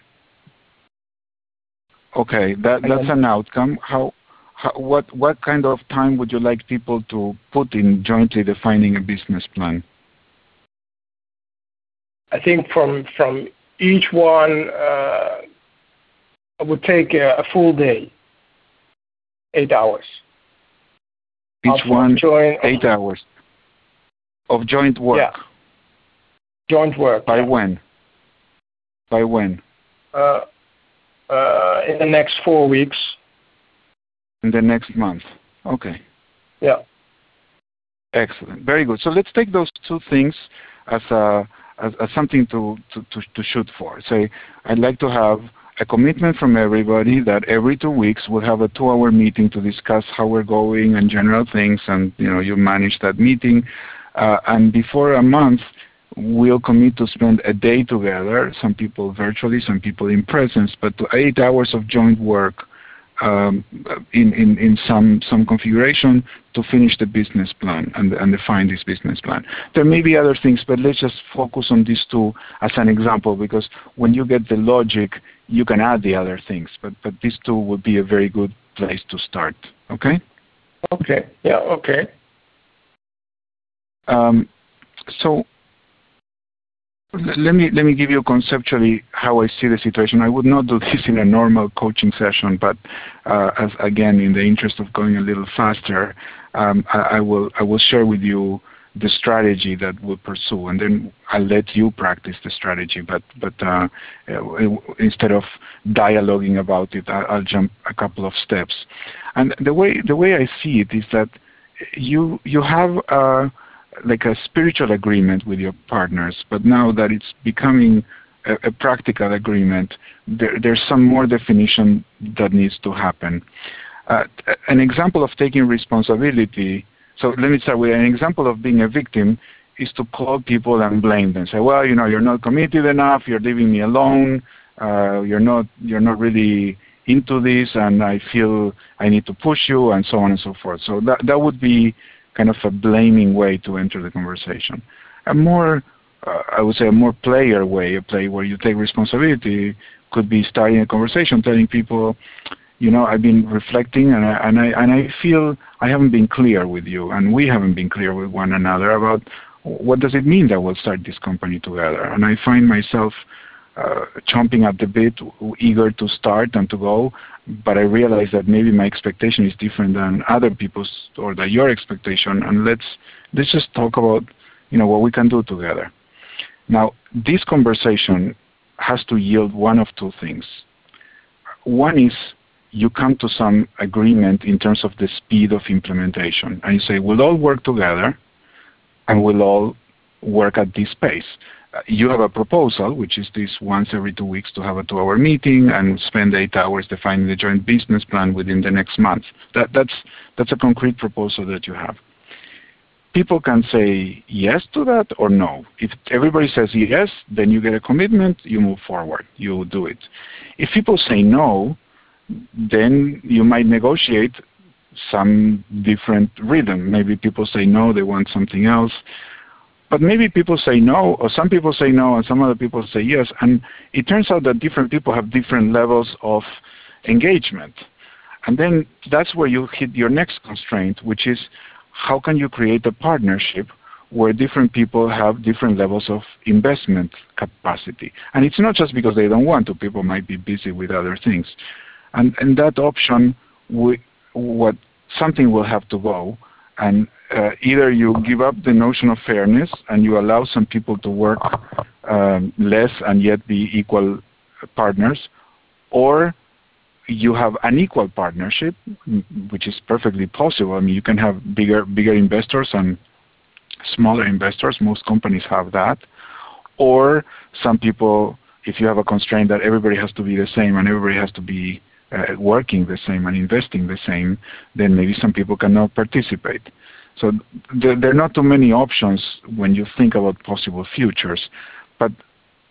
Okay, that that's an outcome. How, how what what kind of time would you like people to put in jointly defining a business plan? I think from from each one, uh, it would take a, a full day, eight hours. Each one, joint, eight hours of joint work. Yeah. Joint work. By yeah. when? By when? Uh, uh, in the next four weeks. In the next month. Okay. Yeah. Excellent. Very good. So let's take those two things as a as, as something to, to, to, to shoot for. Say, I'd like to have a commitment from everybody that every two weeks we'll have a two-hour meeting to discuss how we're going and general things, and you know you manage that meeting. Uh, and before a month, we'll commit to spend a day together. Some people virtually, some people in presence, but to eight hours of joint work um, in, in in some some configuration to finish the business plan and and define this business plan. There may be other things, but let's just focus on these two as an example, because when you get the logic, you can add the other things, but but these two would be a very good place to start. Okay? Okay. Yeah. Okay. Um, so l- let me let me give you conceptually how I see the situation. I would not do this in a normal coaching session, but uh, as again, in the interest of going a little faster, um, I, I will I will share with you the strategy that we'll pursue, and then I'll let you practice the strategy. But but uh, instead of dialoguing about it, I'll jump a couple of steps. And the way the way I see it is that you you have a, like a spiritual agreement with your partners, but now that it's becoming a, a practical agreement, there, there's some more definition that needs to happen. Uh, an example of taking responsibility. So let me start with an example of being a victim is to call people and blame them. Say, well, you know, you're not committed enough. You're leaving me alone. Uh, you're not. You're not really into this, and I feel I need to push you, and so on and so forth. So that that would be kind of a blaming way to enter the conversation. A more, uh, I would say, a more player way, a play where you take responsibility, could be starting a conversation, telling people, you know, I've been reflecting, and I, and I and I feel I haven't been clear with you, and we haven't been clear with one another about what does it mean that we'll start this company together. And I find myself uh, chomping at the bit, eager to start and to go, but I realize that maybe my expectation is different than other people's, or that your expectation, and let's let's just talk about, you know, what we can do together. Now, this conversation has to yield one of two things. One is you come to some agreement in terms of the speed of implementation, and you say, we'll all work together, and we'll all work at this pace. Uh, you have a proposal, which is this once every two weeks to have a two-hour meeting and spend eight hours defining the joint business plan within the next month. That, that's, that's a concrete proposal that you have. People can say yes to that or no. If everybody says yes, then you get a commitment, you move forward, you do it. If people say no, then you might negotiate some different rhythm. Maybe people say no, they want something else. But maybe people say no, or some people say no, and some other people say yes. And it turns out that different people have different levels of engagement. And then that's where you hit your next constraint, which is how can you create a partnership where different people have different levels of investment capacity. And it's not just because they don't want to. People might be busy with other things. And, and that option, we, what something will have to go, and uh, either you give up the notion of fairness and you allow some people to work um, less and yet be equal partners, or you have an equal partnership, which is perfectly possible. I mean, you can have bigger, bigger investors and smaller investors. Most companies have that. Or some people, if you have a constraint that everybody has to be the same and everybody has to be Uh, working the same and investing the same, then maybe some people cannot participate. So th there are not too many options when you think about possible futures. But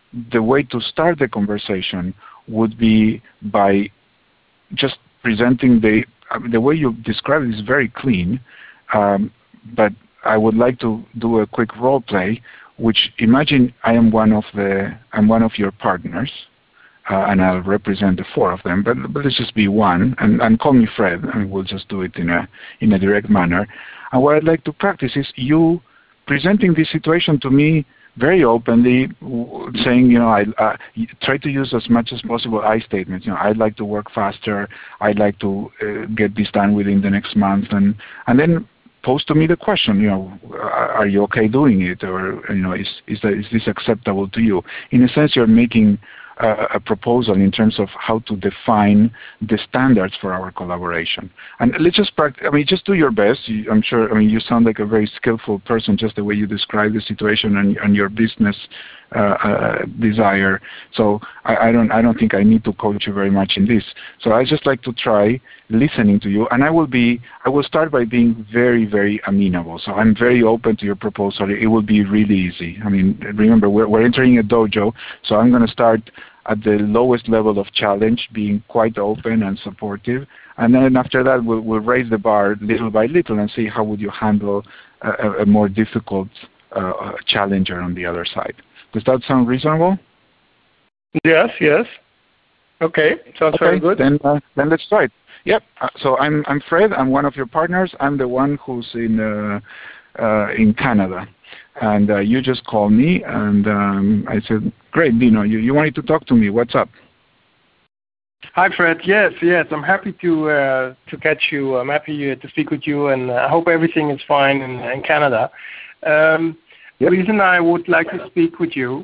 the way to start the conversation would be by just presenting the I mean, the way you describe it is very clean, um, but I would like to do a quick role play. Which imagine I am one of the I'm one of your partners, uh, and I'll represent the four of them. But, but let's just be one, and, and call me Fred, and we'll just do it in a in a direct manner. And what I'd like to practice is you presenting this situation to me very openly, saying, you know, I uh, try to use as much as possible I statements. You know, I'd like to work faster. I'd like to uh, get this done within the next month, and and then pose to me the question, you know, are you okay doing it, or you know, is is, that, is this acceptable to you? In a sense, you're making uh, a proposal in terms of how to define the standards for our collaboration. And let's just practice. I mean, just do your best. You, I'm sure. I mean, you sound like a very skillful person, just the way you describe the situation and, and your business uh, uh, desire. So I, I don't. I don't think I need to coach you very much in this. So I just like to try listening to you, and I will be. I will start by being very, very amenable. So I'm very open to your proposal. It will be really easy. I mean, remember, we're, we're entering a dojo, so I'm going to start at the lowest level of challenge, being quite open and supportive. And then after that, we'll, we'll raise the bar little by little and see how would you handle a, a more difficult uh, challenger on the other side. Does that sound reasonable? Yes, yes. Okay, sounds okay, very good. Then, uh, then let's try it. Yep. Uh, so I'm I'm Fred. I'm one of your partners. I'm the one who's in uh, uh, in Canada. And uh, you just called me, and um, I said, great, Dino, you, you wanted to talk to me. What's up? Hi, Fred. Yes, yes. I'm happy to uh, to catch you. I'm happy uh, to speak with you, and I hope everything is fine in, in Canada. Um, yep. The reason I would like to speak with you,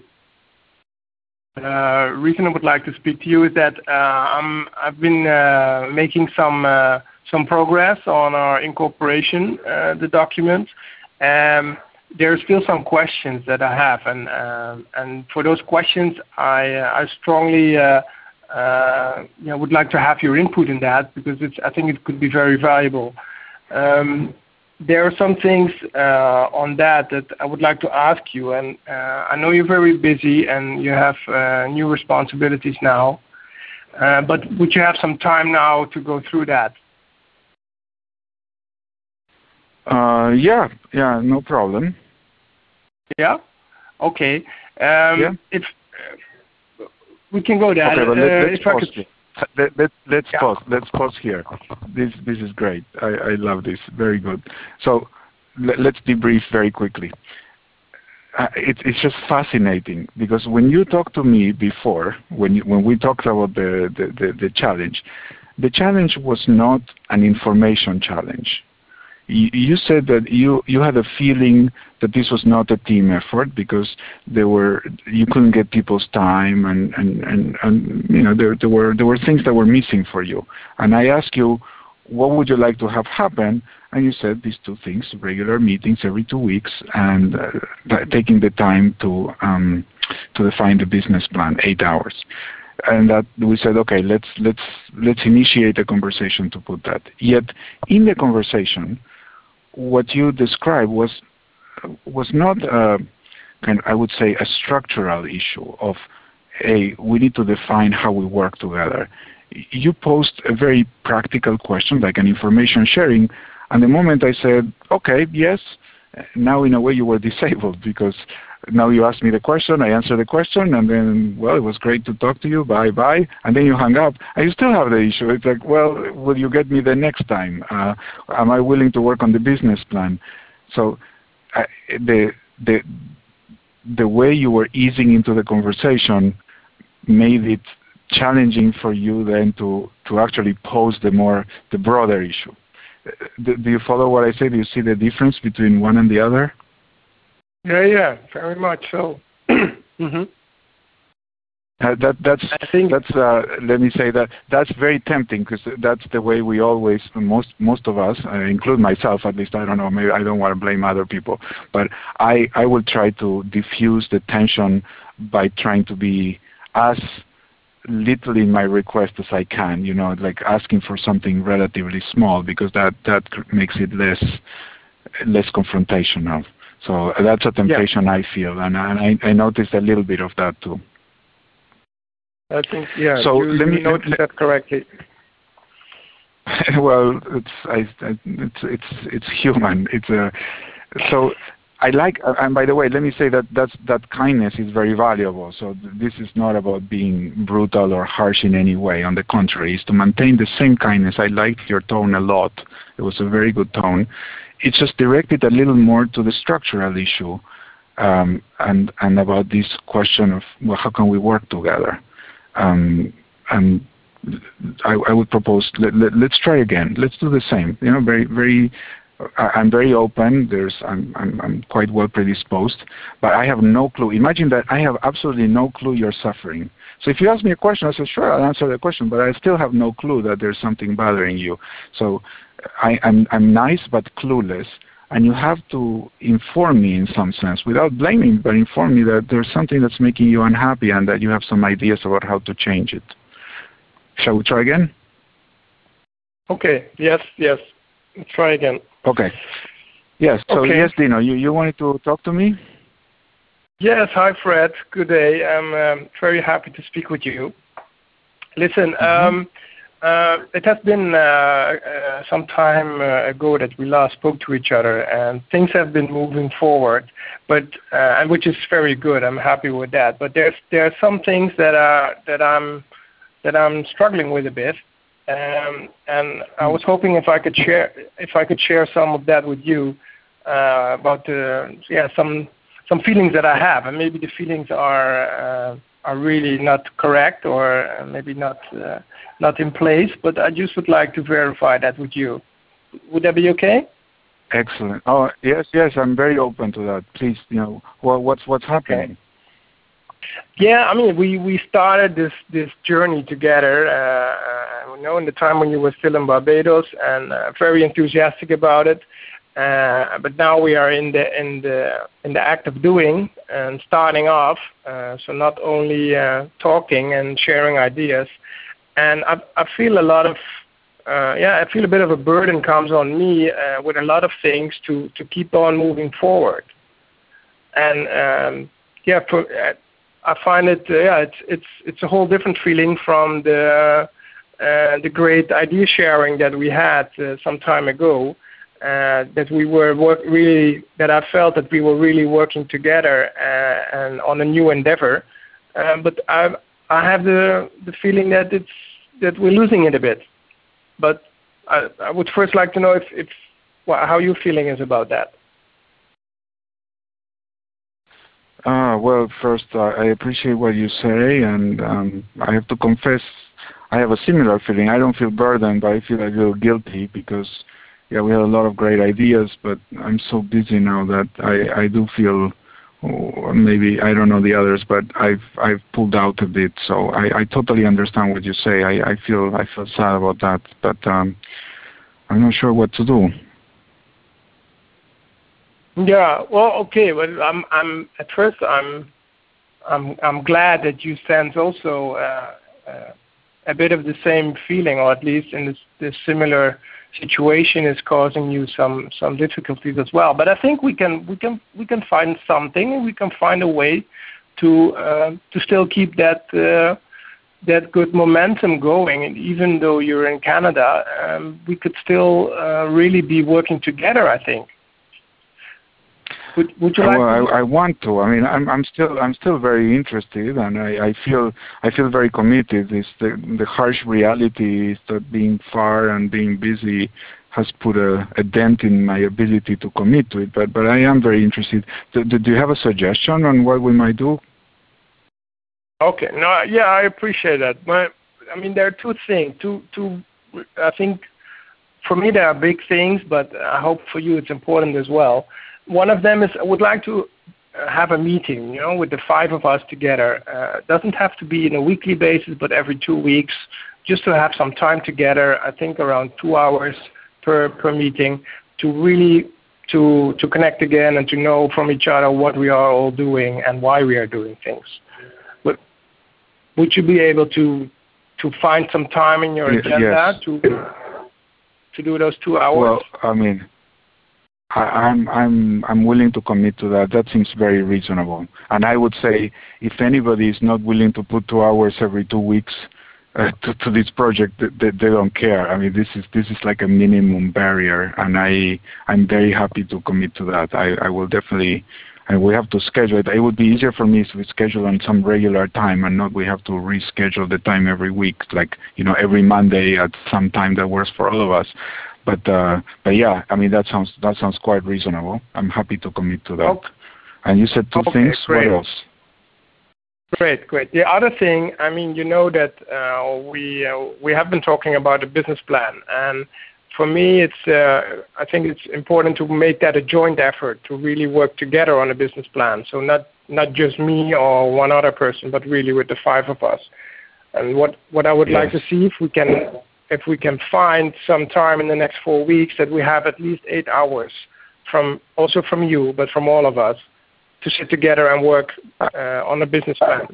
uh, reason I would like to speak to you is that uh, I'm, I've been uh, making some uh, some progress on our incorporation, uh, the document. Um, There are still some questions that I have, and um, and for those questions, I uh, I strongly uh, uh, you know, would like to have your input in that, because it's I think it could be very valuable. Um, there are some things uh, on that that I would like to ask you, and uh, I know you're very busy and you have uh, new responsibilities now, uh, but would you have some time now to go through that? Uh, yeah, yeah, no problem. Yeah. Okay. Um, yeah. If uh, we can go there. Okay, but let, uh, let's pause here. Let, let, let's yeah. pause. Let's pause here. This this is great. I, I love this. Very good. So let, let's debrief very quickly. Uh, it, it's just fascinating, because when you talked to me before, when you, when we talked about the, the, the, the challenge, the challenge was not an information challenge. You said that you, you had a feeling that this was not a team effort, because there were you couldn't get people's time, and, and, and, and you know there, there were there were things that were missing for you. And I asked you, what would you like to have happen? And you said these two things: regular meetings every two weeks, and uh, taking the time to um, to define the business plan, eight hours. And that we said, okay, let's let's let's initiate a conversation to put that. Yet in the conversation, what you described was was not a, kind of, I would say, a structural issue of, hey, we need to define how we work together. You posed a very practical question, like an information sharing, and the moment I said, okay, yes, now in a way you were disabled, because now you asked me the question, I answered the question, and then, well, it was great to talk to you, bye-bye, and then you hung up. And you still have the issue. It's like, well, will you get me the next time? Uh, am I willing to work on the business plan? So uh, the, the, the way you were easing into the conversation made it challenging for you then to, to actually pose the more, the broader issue. Do, do you follow what I say? Do you see the difference between one and the other? Yeah, yeah, very much so. mm-hmm. uh, that that's I think that's uh, let me say that that's very tempting, because that's the way we always, most most of us, I include myself at least. I don't know, maybe I don't want to blame other people, but I I will try to diffuse the tension by trying to be as little in my request as I can. You know, like asking for something relatively small, because that that makes it less less confrontational. So that's a temptation yeah. I feel, and I, I noticed a little bit of that too. I think, yeah, so you, let me you noticed let, that correctly. Well, it's I, I, it's it's it's human. It's a so I like. And by the way, let me say that that's, that kindness is very valuable. So this is not about being brutal or harsh in any way. On the contrary, it's to maintain the same kindness. I liked your tone a lot. It was a very good tone. It's just directed a little more to the structural issue, um, and and about this question of, well, how can we work together? Um, and I, I would propose let, let, let's try again. Let's do the same. You know, very very. I'm very open. There's I'm, I'm I'm quite well predisposed, but I have no clue. Imagine that I have absolutely no clue you're suffering. So if you ask me a question, I say sure, I'll answer the question, but I still have no clue that there's something bothering you. So I, I'm I'm nice but clueless, and you have to inform me in some sense, without blaming, but inform me that there's something that's making you unhappy and that you have some ideas about how to change it. Shall we try again? Okay. Yes. Yes. Let's try again. Okay. Yes. So okay. yes, Dino, you, you wanted to talk to me? Yes. Hi, Fred. Good day. I'm um, very happy to speak with you. Listen, mm-hmm. um, uh, it has been uh, uh, some time uh, ago that we last spoke to each other, and things have been moving forward, but uh, which is very good. I'm happy with that. But there's there are some things that are that I'm that I'm struggling with a bit. Um, and I was hoping if I could share if I could share some of that with you uh, about the yeah some some feelings that I have, and maybe the feelings are uh, are really not correct or maybe not uh, not in place. But I just would like to verify that with you. Would that be okay? Excellent. Oh yes, yes, I'm very open to that. Please, you know, well, what's what's happening? Okay. Yeah, I mean, we, we started this, this journey together, uh, you know, in the time when you were still in Barbados, and uh, very enthusiastic about it. Uh, but now we are in the in the in the act of doing and starting off. Uh, so not only uh, talking and sharing ideas, and I I feel a lot of uh, yeah I feel a bit of a burden comes on me uh, with a lot of things to to keep on moving forward, and um, yeah. For, uh, I find it, uh, yeah, it's it's it's a whole different feeling from the uh, the great idea sharing that we had uh, some time ago. Uh, that we were work really, that I felt that we were really working together uh, and on a new endeavor. Uh, but I I have the the feeling that it's that we're losing it a bit. But I, I would first like to know if if well, how your feeling is about that. Ah, well, first, uh, I appreciate what you say, and um, I have to confess, I have a similar feeling. I don't feel burdened, but I feel a little guilty because, yeah, we had a lot of great ideas, but I'm so busy now that I, I do feel, oh, maybe, I don't know the others, but I've I've pulled out a bit. So I, I totally understand what you say. I, I feel I feel sad about that, but um, I'm not sure what to do. Yeah, well, okay, but I'm, I'm at first I'm, I'm, I'm glad that you sense also uh, uh, a bit of the same feeling, or at least in this, this similar situation is causing you some, some difficulties as well. But I think we can, we can, we can find something, and we can find a way to, uh, to still keep that, uh, that good momentum going. And even though you're in Canada, um, we could still uh, really be working together, I think. Would, would you like well, to? I, I want to. I mean, I'm, I'm still, I'm still very interested, and I, I feel, I feel very committed. It's the, the harsh reality is that being far and being busy has put a, a dent in my ability to commit to it. But, but I am very interested. Do, do you have a suggestion on what we might do? Okay. No. Yeah, I appreciate that. But I mean, there are two things. Two, two. I think for me there are big things, but I hope for you it's important as well. One of them is I would like to have a meeting, you know, with the five of us together. Uh, it doesn't have to be on a weekly basis, but every two weeks, just to have some time together. I think around two hours per per meeting to really to to connect again and to know from each other what we are all doing and why we are doing things. But would you be able to to find some time in your agenda yes. to to do those two hours? Well, I mean. I, I'm I'm I'm willing to commit to that. That seems very reasonable. And I would say, if anybody is not willing to put two hours every two weeks uh, to, to this project, they, they don't care. I mean, this is this is like a minimum barrier, and I I'm very happy to commit to that. I, I will definitely. And we have to schedule it. It would be easier for me if we schedule on some regular time and not we have to reschedule the time every week, like, you know, every Monday at some time that works for all of us. But uh, but yeah, I mean, that sounds that sounds quite reasonable. I'm happy to commit to that. Okay. And you said two okay, things. Great. What else? Great, great. The other thing, I mean, you know that uh, we uh, we have been talking about a business plan, and for me, it's uh, I think it's important to make that a joint effort to really work together on a business plan. So not not just me or one other person, but really with the five of us. And what, what I would yes. like to see if we can if we can find some time in the next four weeks that we have at least eight hours from also from you, but from all of us, to sit together and work uh, on a business plan.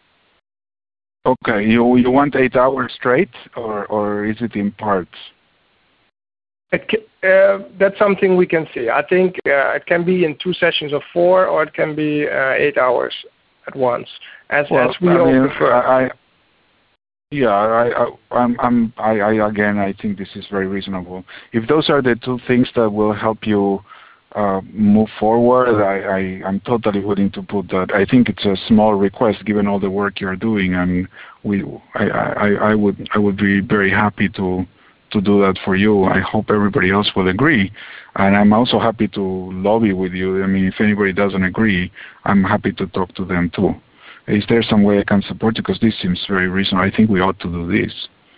Okay, you you want eight hours straight, or or is it in parts? It can, uh, that's something we can see. I think uh, it can be in two sessions of four, or it can be uh, eight hours at once, as, well, as we I all mean, prefer. I, yeah, I, I, I'm, I'm, I, I, again, I think this is very reasonable. If those are the two things that will help you uh, move forward, I, I, I'm totally willing to put that. I think it's a small request given all the work you're doing, and we, I, I, I would, I would be very happy to. to do that for you. I hope everybody else will agree. And I'm also happy to lobby with you. I mean, if anybody doesn't agree, I'm happy to talk to them too. Is there some way I can support you? Because this seems very reasonable. I think we ought to do this.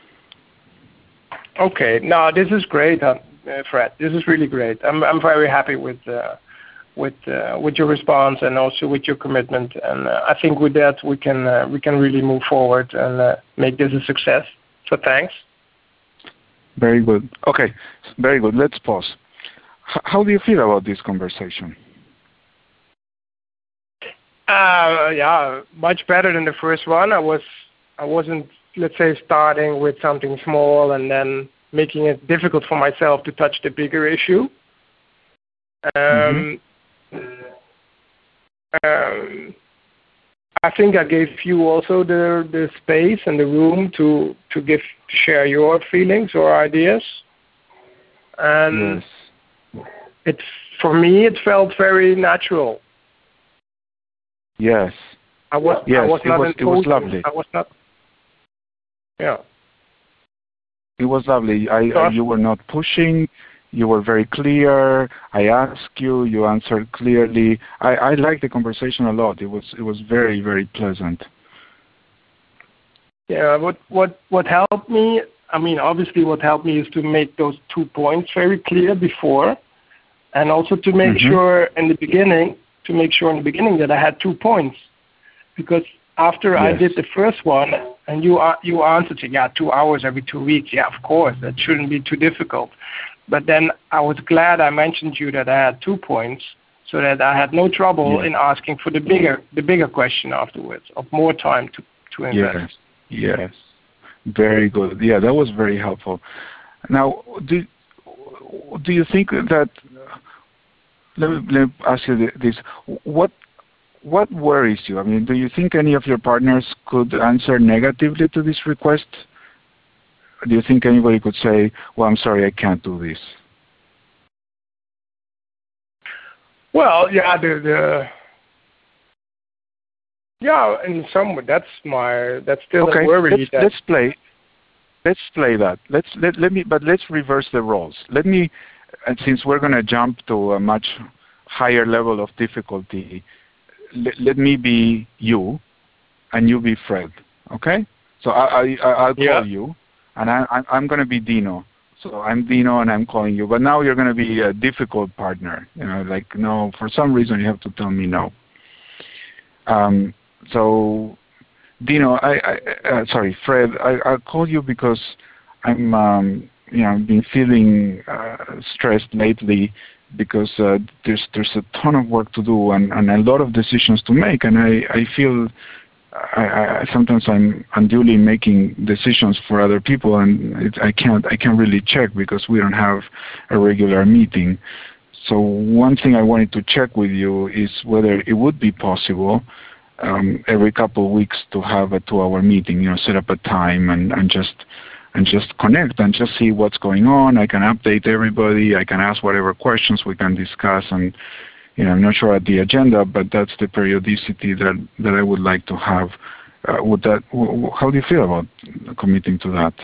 Okay. No, this is great, uh, Fred. This is really great. I'm I'm very happy with uh, with uh, with your response and also with your commitment. And uh, I think with that we can uh, we can really move forward and uh, make this a success. So thanks. Very good. Okay, very good. Let's pause. H- how do you feel about this conversation? Uh, yeah, much better than the first one. I was, I wasn't, let's say, starting with something small and then making it difficult for myself to touch the bigger issue. Um, mm-hmm. um, I think I gave you also the the space and the room to to give to share your feelings or ideas, and yes. it's for me it felt very natural. Yes. I was yes, I was it not was, it was lovely. I was not. Yeah. It was lovely. I, so uh, you were not pushing. You were very clear. I asked you. You answered clearly. I, I liked the conversation a lot. It was it was very very pleasant. Yeah. What what what helped me? I mean, obviously, what helped me is to make those two points very clear before, and also to make mm-hmm. sure in the beginning to make sure in the beginning that I had two points, because after yes. I did the first one and you uh, you answered, yeah, two hours every two weeks. Yeah, of course, that shouldn't be too difficult. But then I was glad I mentioned you that I had two points, so that I had no trouble yeah. in asking for the bigger the bigger question afterwards of more time to, to invest. Yes, yes, very good. Yeah, that was very helpful. Now, do do you think that? Let me, let me ask you this: what what worries you? I mean, do you think any of your partners could answer negatively to this request? Do you think anybody could say, well, I'm sorry, I can't do this? Well, yeah, the, the yeah, in some way, that's my, that's still okay, a worry. Let's, that let's play, let's play that. Let's, let, let me, but let's reverse the roles. Let me, and since we're going to jump to a much higher level of difficulty, let, let me be you, and you be Fred, okay? So I, I, I'll call yeah. you. And I, I'm going to be Dino. So I'm Dino and I'm calling you. But now you're going to be a difficult partner. You know, like, no, for some reason you have to tell me no. Um, so, Dino, I, I uh, sorry, Fred, I, I'll call you because I'm, um, you know, I've been feeling uh, stressed lately because uh, there's there's a ton of work to do and, and a lot of decisions to make. And I, I feel... I, I, sometimes I'm unduly making decisions for other people, and it, I can't I can't really check because we don't have a regular meeting. so one thing I wanted to check with you is whether it would be possible um, every couple of weeks to have a two-hour meeting. You know, set up a time and, and just and just connect and just see what's going on. I can update everybody. I can ask whatever questions we can discuss. And you know, I'm not sure at the agenda, but that's the periodicity that that I would like to have. Uh, would that? W- how do you feel about committing to that?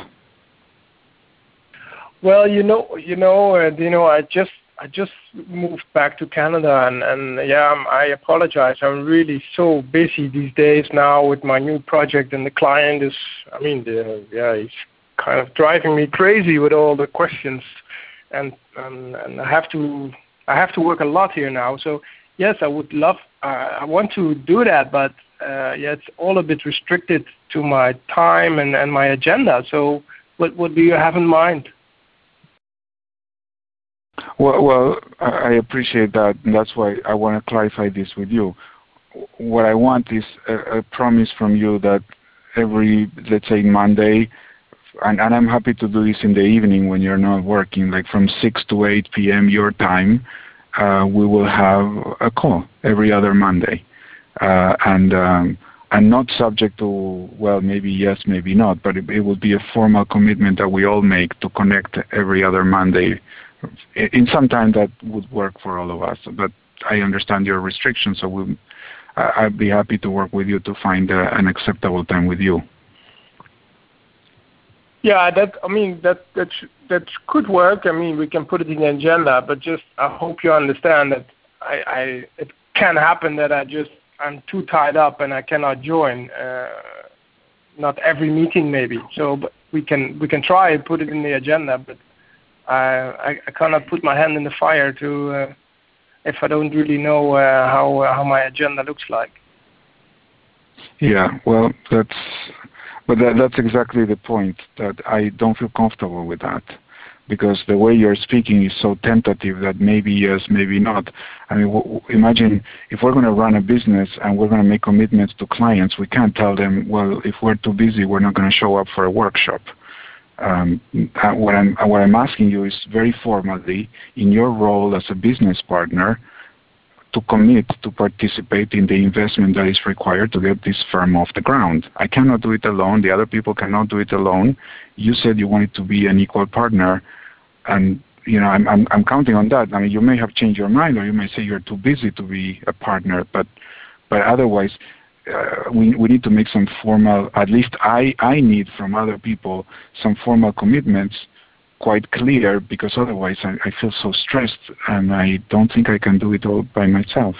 Well, you know, you know, uh, you know, I just I just moved back to Canada, and and yeah, I'm, I apologize. I'm really so busy these days now with my new project, and the client is, I mean, the, yeah, he's kind of driving me crazy with all the questions, and and, and I have to I have to work a lot here now. So yes, I would love, uh, I want to do that, but uh, yeah, it's all a bit restricted to my time and, and my agenda. So what what do you have in mind? Well, well, I appreciate that, and that's why I want to clarify this with you. What I want is a, a promise from you that every, let's say, Monday, and, and I'm happy to do this in the evening when you're not working, like from six to eight p.m. your time, uh, we will have a call every other Monday, uh, and um, and not subject to, well, maybe yes, maybe not, but it, it will be a formal commitment that we all make to connect every other Monday in some time that would work for all of us. But I understand your restrictions, so we'll, I'd be happy to work with you to find uh, an acceptable time with you. Yeah, that I mean that that that could work. I mean, we can put it in the agenda, but just I hope you understand that I, I it can happen that I just I'm too tied up and I cannot join. Uh, not every meeting, maybe. So, but we can we can try and put it in the agenda, but I I cannot put my hand in the fire to uh, if I don't really know uh, how uh, how my agenda looks like. Yeah, well, that's but that, that's exactly the point, that I don't feel comfortable with that, because the way you're speaking is so tentative that maybe yes, maybe not. I mean, w- imagine if we're going to run a business and we're going to make commitments to clients, we can't tell them, well, if we're too busy, we're not going to show up for a workshop. Um, what I'm what I'm asking you is very formally, in your role as a business partner, to commit to participate in the investment that is required to get this firm off the ground. I cannot do it alone. The other people cannot do it alone. You said you wanted to be an equal partner, and you know I'm I'm, I'm counting on that. I mean, you may have changed your mind, or you may say you're too busy to be a partner, but but otherwise. Uh, we we need to make some formal, at least I, I need from other people some formal commitments, quite clear, because otherwise I, I feel so stressed and I don't think I can do it all by myself.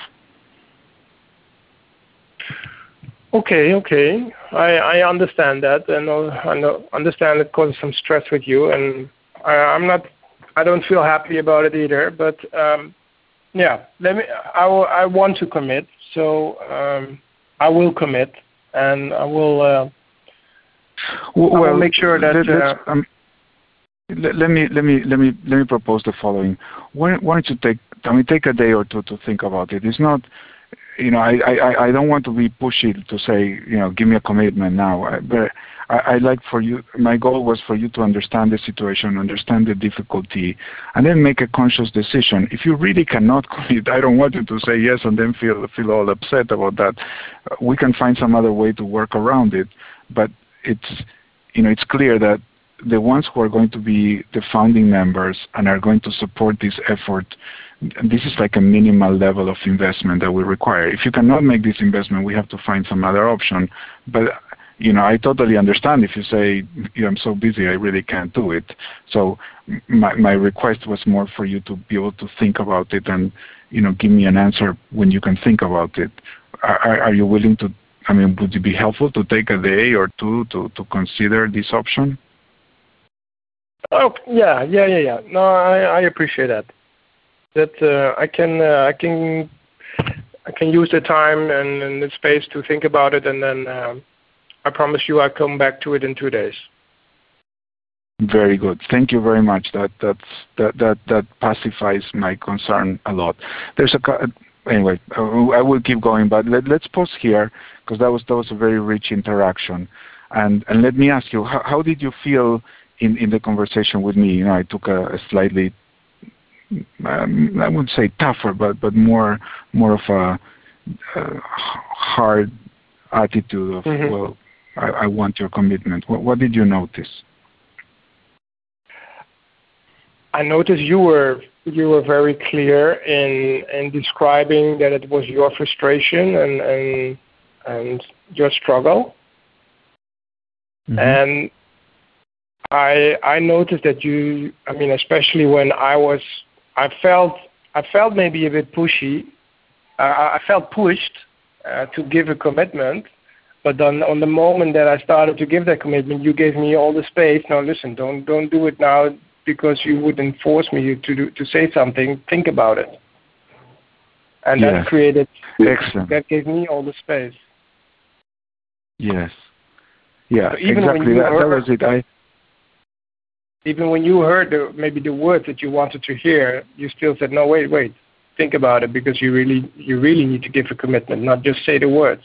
Okay, okay, I, I understand that, and I know, understand it causes some stress with you, and I, I'm not, I don't feel happy about it either. But um, yeah, let me. I, I want to commit, so. Um, I will commit, and I will. Uh, well, I will make sure that. Uh, um, let, let me let me let me let me propose the following. Why, why don't you take? I mean, take a day or two to think about it. It's not, you know, I I, I don't want to be pushy to say, you know, give me a commitment now. I, but I, I like for you. My goal was for you to understand the situation, understand the difficulty, and then make a conscious decision. If you really cannot commit, I don't want you to say yes and then feel feel all upset about that. Uh, we can find some other way to work around it. But it's, you know, it's clear that the ones who are going to be the founding members and are going to support this effort, this is like a minimal level of investment that we require. If you cannot make this investment, we have to find some other option. But you know, I totally understand if you say, you know, I'm so busy, I really can't do it. So my my request was more for you to be able to think about it and, you know, give me an answer when you can think about it. Are, are you willing to, I mean, would it be helpful to take a day or two to, to consider this option? Oh, yeah, yeah, yeah, yeah. No, I, I appreciate that. That uh, I can, uh, I can, I can use the time and, and the space to think about it, and then um, I promise you I'll come back to it in two days. Very good. Thank you very much. That that's that that that pacifies my concern a lot. There's a anyway. I will keep going, but let, let's pause here because that was that was a very rich interaction. And and let me ask you, how, how did you feel in, in the conversation with me? You know, I took a, a slightly um, I wouldn't say tougher, but but more more of a, a hard attitude of mm-hmm. well, I, I want your commitment. What, what did you notice? I noticed you were you were very clear in in describing that it was your frustration and and and your struggle. Mm-hmm. And I I noticed that you, I mean, especially when I was, I felt I felt maybe a bit pushy. Uh, I felt pushed uh, to give a commitment, but then on the moment that I started to give that commitment, you gave me all the space. Now listen, don't don't do it now because you wouldn't force me to do, to say something. Think about it, and yes. that created Excellent. That gave me all the space. Yes. Yeah. So even exactly. When you that, heard, that was it. I. Even when you heard the, maybe the words that you wanted to hear, you still said, "No, wait, wait, think about it," because you really, you really need to give a commitment, not just say the words.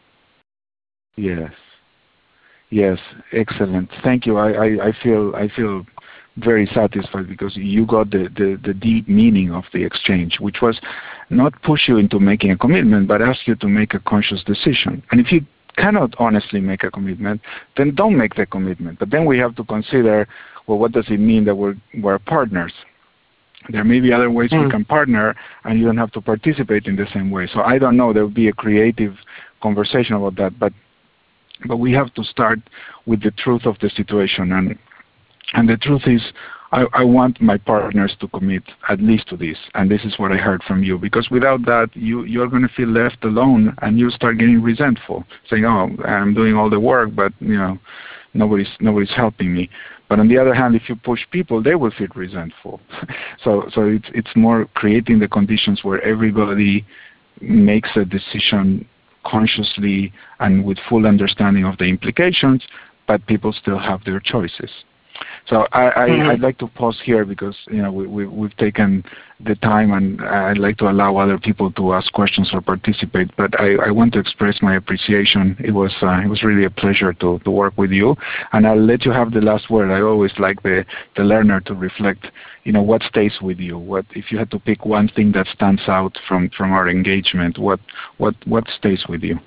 Yes. Yes. Excellent. Thank you. I, I, I feel I feel very satisfied because you got the, the, the deep meaning of the exchange, which was not push you into making a commitment, but ask you to make a conscious decision. And if you cannot honestly make a commitment, then don't make the commitment. But then we have to consider, well, what does it mean that we're, we're partners? There may be other ways mm. we can partner, and you don't have to participate in the same way. So I don't know. There will be a creative conversation about that, but but we have to start with the truth of the situation. And and the truth is, I, I want my partners to commit at least to this, and this is what I heard from you. Because without that, you you're going to feel left alone, and you start getting resentful, saying, "Oh, I'm doing all the work, but you know, nobody's nobody's helping me." But on the other hand, if you push people, they will feel resentful. so so it's it's more creating the conditions where everybody makes a decision consciously and with full understanding of the implications, but people still have their choices. So I, I, mm-hmm. I'd like to pause here because you know we, we, we've taken the time, and I'd like to allow other people to ask questions or participate. But I, I want to express my appreciation. It was uh, it was really a pleasure to, to work with you, and I'll let you have the last word. I always like the, the learner to reflect. You know, what stays with you? What if you had to pick one thing that stands out from, from our engagement? What what what stays with you?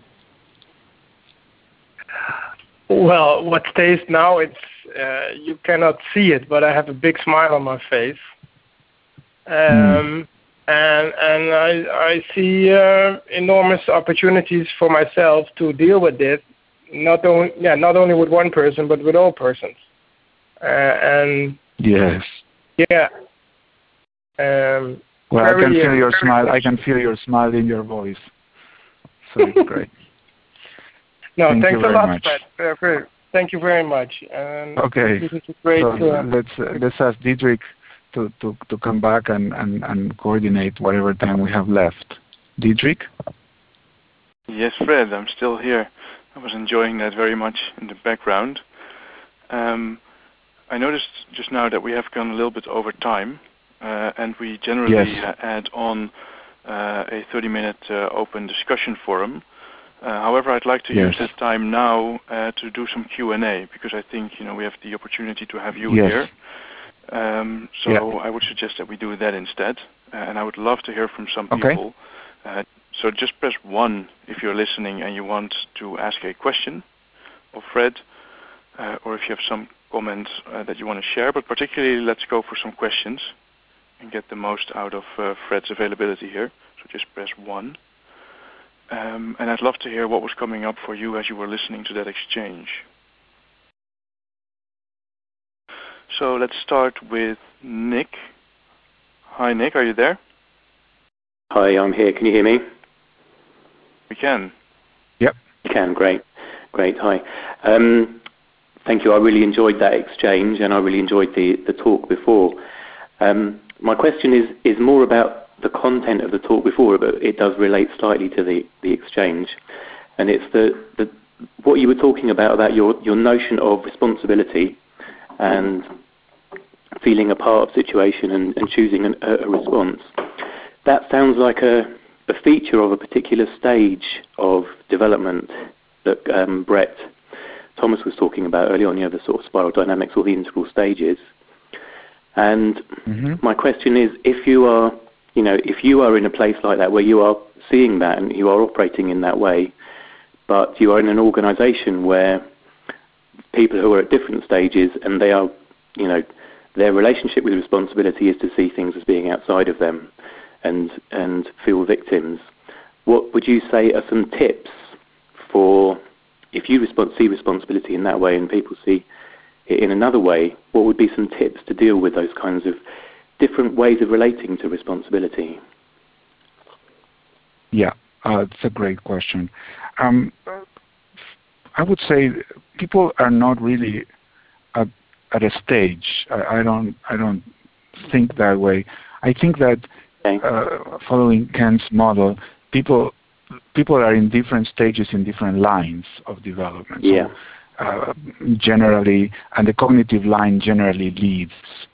Well, what stays now, it's uh, you cannot see it, but I have a big smile on my face, um, mm. and and I I see uh, enormous opportunities for myself to deal with this, not only yeah not only with one person but with all persons, uh, and yes, yeah. Um, well, I can feel uh, your smile. I can feel your smile in your voice. So it's great. No, Thank thanks a lot, much. Fred. Uh, thank you very much. And okay. This is a great. So uh, let's uh, let's ask Dietrich to, to, to come back and, and, and coordinate whatever time we have left. Dietrich? Yes, Fred. I'm still here. I was enjoying that very much in the background. Um, I noticed just now that we have gone a little bit over time, uh, and we generally yes. add on uh, a thirty-minute uh, open discussion forum. Uh, however, I'd like to yes. use that time now uh, to do some Q and A, because I think you know we have the opportunity to have you yes. here. Um, so yeah. I would suggest that we do that instead, uh, and I would love to hear from some okay. people. Uh, so just press one if you're listening and you want to ask a question of Fred, uh, or if you have some comments uh, that you want to share. But particularly, let's go for some questions and get the most out of uh, Fred's availability here. So just press one. Um, and I'd love to hear what was coming up for you as you were listening to that exchange. So let's start with Nick. Hi, Nick. Are you there? Hi, I'm here. Can you hear me? We can. Yep. You can. Great. Great. Hi. Um, thank you. I really enjoyed that exchange, and I really enjoyed the, the talk before. Um, my question is, is more about the content of the talk before, but it does relate slightly to the, the exchange. And it's the, the what you were talking about, about your, your notion of responsibility and feeling a part of the situation and, and choosing an, a, a response. That sounds like a, a feature of a particular stage of development that um, Brett Thomas was talking about earlier on, you know, the sort of spiral dynamics or the integral stages. And mm-hmm. my question is, if you are, you know, if you are in a place like that where you are seeing that and you are operating in that way, but you are in an organisation where people who are at different stages and they are, you know, their relationship with responsibility is to see things as being outside of them and and feel victims. What would you say are some tips for if you respons- see responsibility in that way and people see it in another way? What would be some tips to deal with those kinds of different ways of relating to responsibility? Yeah, uh, it's a great question. Um, I would say people are not really at, at a stage. I, I don't. I don't think that way. I think that okay. uh, following Ken's model, people people are in different stages in different lines of development. Yeah. So, uh, generally, and the cognitive line generally leads.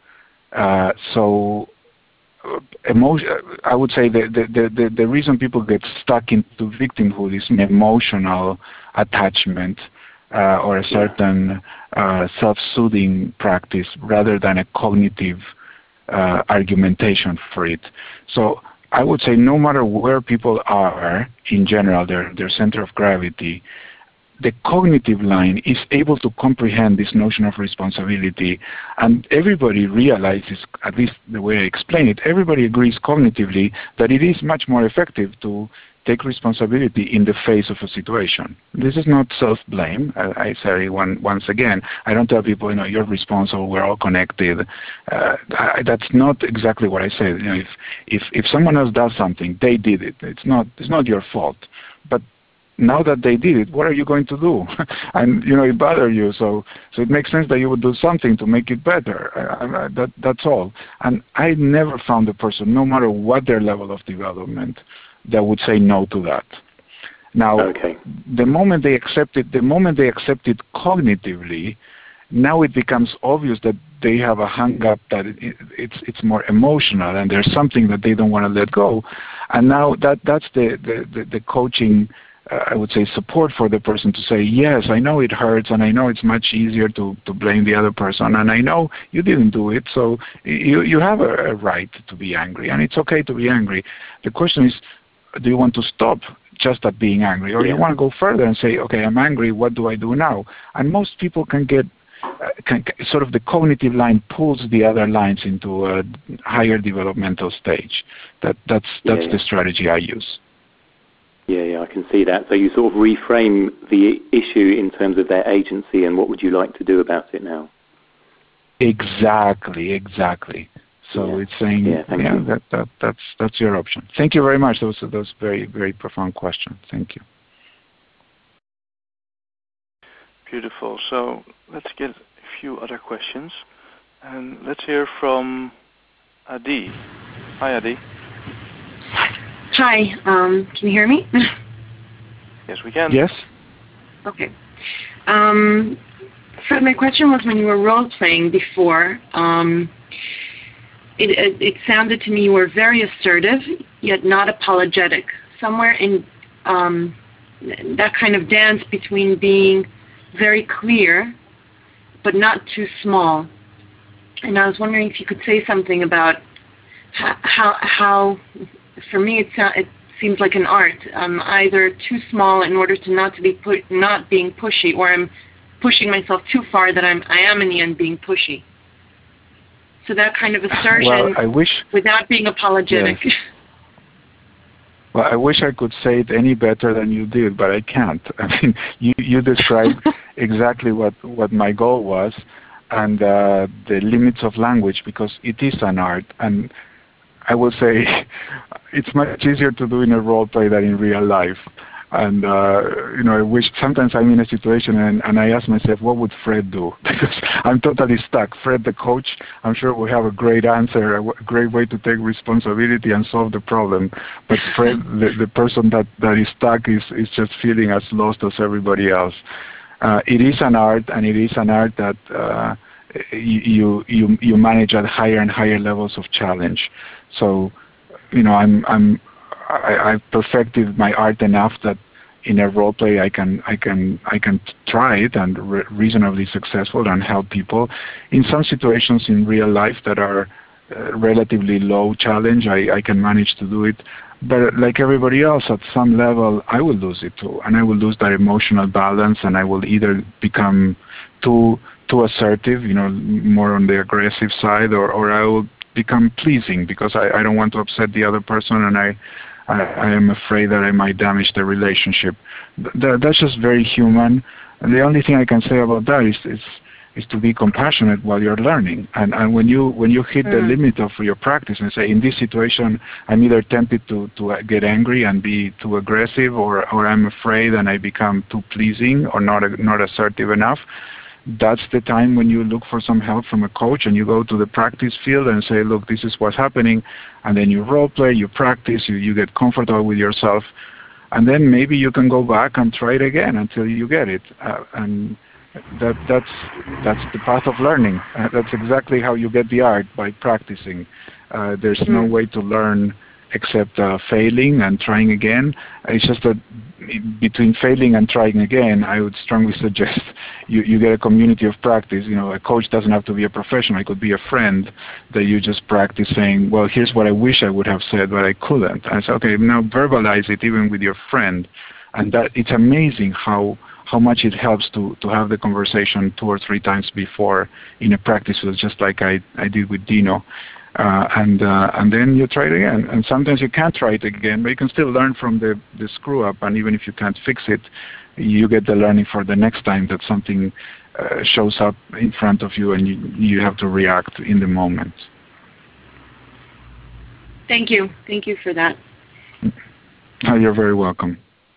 Uh, so. Emotion, I would say the, the, the, the reason people get stuck into victimhood is an emotional attachment uh, or a certain uh, self-soothing practice rather than a cognitive uh, argumentation for it. So I would say no matter where people are in general, their, their center of gravity, the cognitive line is able to comprehend this notion of responsibility, and everybody realizes, at least the way I explain it, everybody agrees cognitively that it is much more effective to take responsibility in the face of a situation. This is not self-blame. I, I say one, once again, I don't tell people, you know, you're responsible, we're all connected. Uh, I, that's not exactly what I say. You know, if, if, if someone else does something, they did it. It's not, it's not your fault. But now that they did it, what are you going to do? And you know, it bothers you, so so it makes sense that you would do something to make it better. I, I, that that's all. And I never found a person, no matter what their level of development, that would say no to that. Now, okay. the moment they accept it, the moment they accept it cognitively, now it becomes obvious that they have a hang-up that it, it, it's it's more emotional, and there's something that they don't want to let go. And now that that's the the, the, the coaching. Uh, I would say support for the person to say, yes, I know it hurts, and I know it's much easier to, to blame the other person, and I know you didn't do it, so you, you have a, a right to be angry, and it's okay to be angry. The question is, do you want to stop just at being angry, or yeah. you want to go further and say, okay, I'm angry, what do I do now? And most people can get, uh, can, sort of the cognitive line pulls the other lines into a higher developmental stage. That, that's that's yeah. the strategy I use. Yeah, yeah, I can see that. So you sort of reframe the issue in terms of their agency and what would you like to do about it now? Exactly, exactly. So yeah. it's saying, yeah, thank yeah, you. that, that, that's, that's your option. Thank you very much. Those are those very, very profound questions. Thank you. Beautiful. So let's get a few other questions. And let's hear from Adi. Hi, Adi. Hi, um, can you hear me? Yes, we can. Yes. Okay. Um, Fred, my question was when you were role-playing before, um, it, it, it sounded to me you were very assertive, yet not apologetic. Somewhere in um, that kind of dance between being very clear, but not too small. And I was wondering if you could say something about how, how, how for me, it, it seems like an art. I'm either too small in order to not to be pu- not being pushy, or I'm pushing myself too far that I'm I am in the end being pushy. So that kind of assertion, well, I wish, without being apologetic. Yes. Well, I wish I could say it any better than you did, but I can't. I mean, you you described exactly what what my goal was, and uh, the limits of language, because it is an art. And I will say it's much easier to do in a role play than in real life. And, uh, you know, I wish sometimes I'm in a situation and, and I ask myself, what would Fred do? Because I'm totally stuck. Fred, the coach, I'm sure will have a great answer, a w- great way to take responsibility and solve the problem. But Fred, the, the person that, that is stuck, is, is just feeling as lost as everybody else. Uh, it is an art, and it is an art that uh, you, you, you manage at higher and higher levels of challenge. So, you know, I'm, I'm, I, I've perfected my art enough that in a role play I can I can I can try it and re- reasonably successful and help people. In some situations in real life that are uh, relatively low challenge, I, I can manage to do it. But like everybody else, at some level, I will lose it too, and I will lose that emotional balance, and I will either become too too assertive, you know, more on the aggressive side, or, or I will become pleasing because I, I don't want to upset the other person, and I, I I am afraid that I might damage the relationship. Th- that's just very human. And the only thing I can say about that is is is to be compassionate while you're learning. And and when you when you hit mm. the limit of your practice and say, in this situation, I'm either tempted to, to get angry and be too aggressive, or, or I'm afraid and I become too pleasing or not not assertive enough, that's the time when you look for some help from a coach and you go to the practice field and say, look, this is what's happening. And then you role play, you practice, you, you get comfortable with yourself. And then maybe you can go back and try it again until you get it. Uh, and That that's that's the path of learning. Uh, that's exactly how you get the art, by practicing. Uh, there's no way to learn except uh, failing and trying again. It's just that between failing and trying again, I would strongly suggest you, you get a community of practice. You know, a coach doesn't have to be a professional. It could be a friend that you just practice saying, well, here's what I wish I would have said, but I couldn't. And I say, okay, now verbalize it even with your friend. And that it's amazing how how much it helps to, to have the conversation two or three times before in a practice field, just like I, I did with Dino. Uh, and uh, and then you try it again. And sometimes you can't try it again, but you can still learn from the, the screw-up. And even if you can't fix it, you get the learning for the next time that something uh, shows up in front of you and you, you have to react in the moment. Thank you. Thank you for that. Oh, you're very welcome.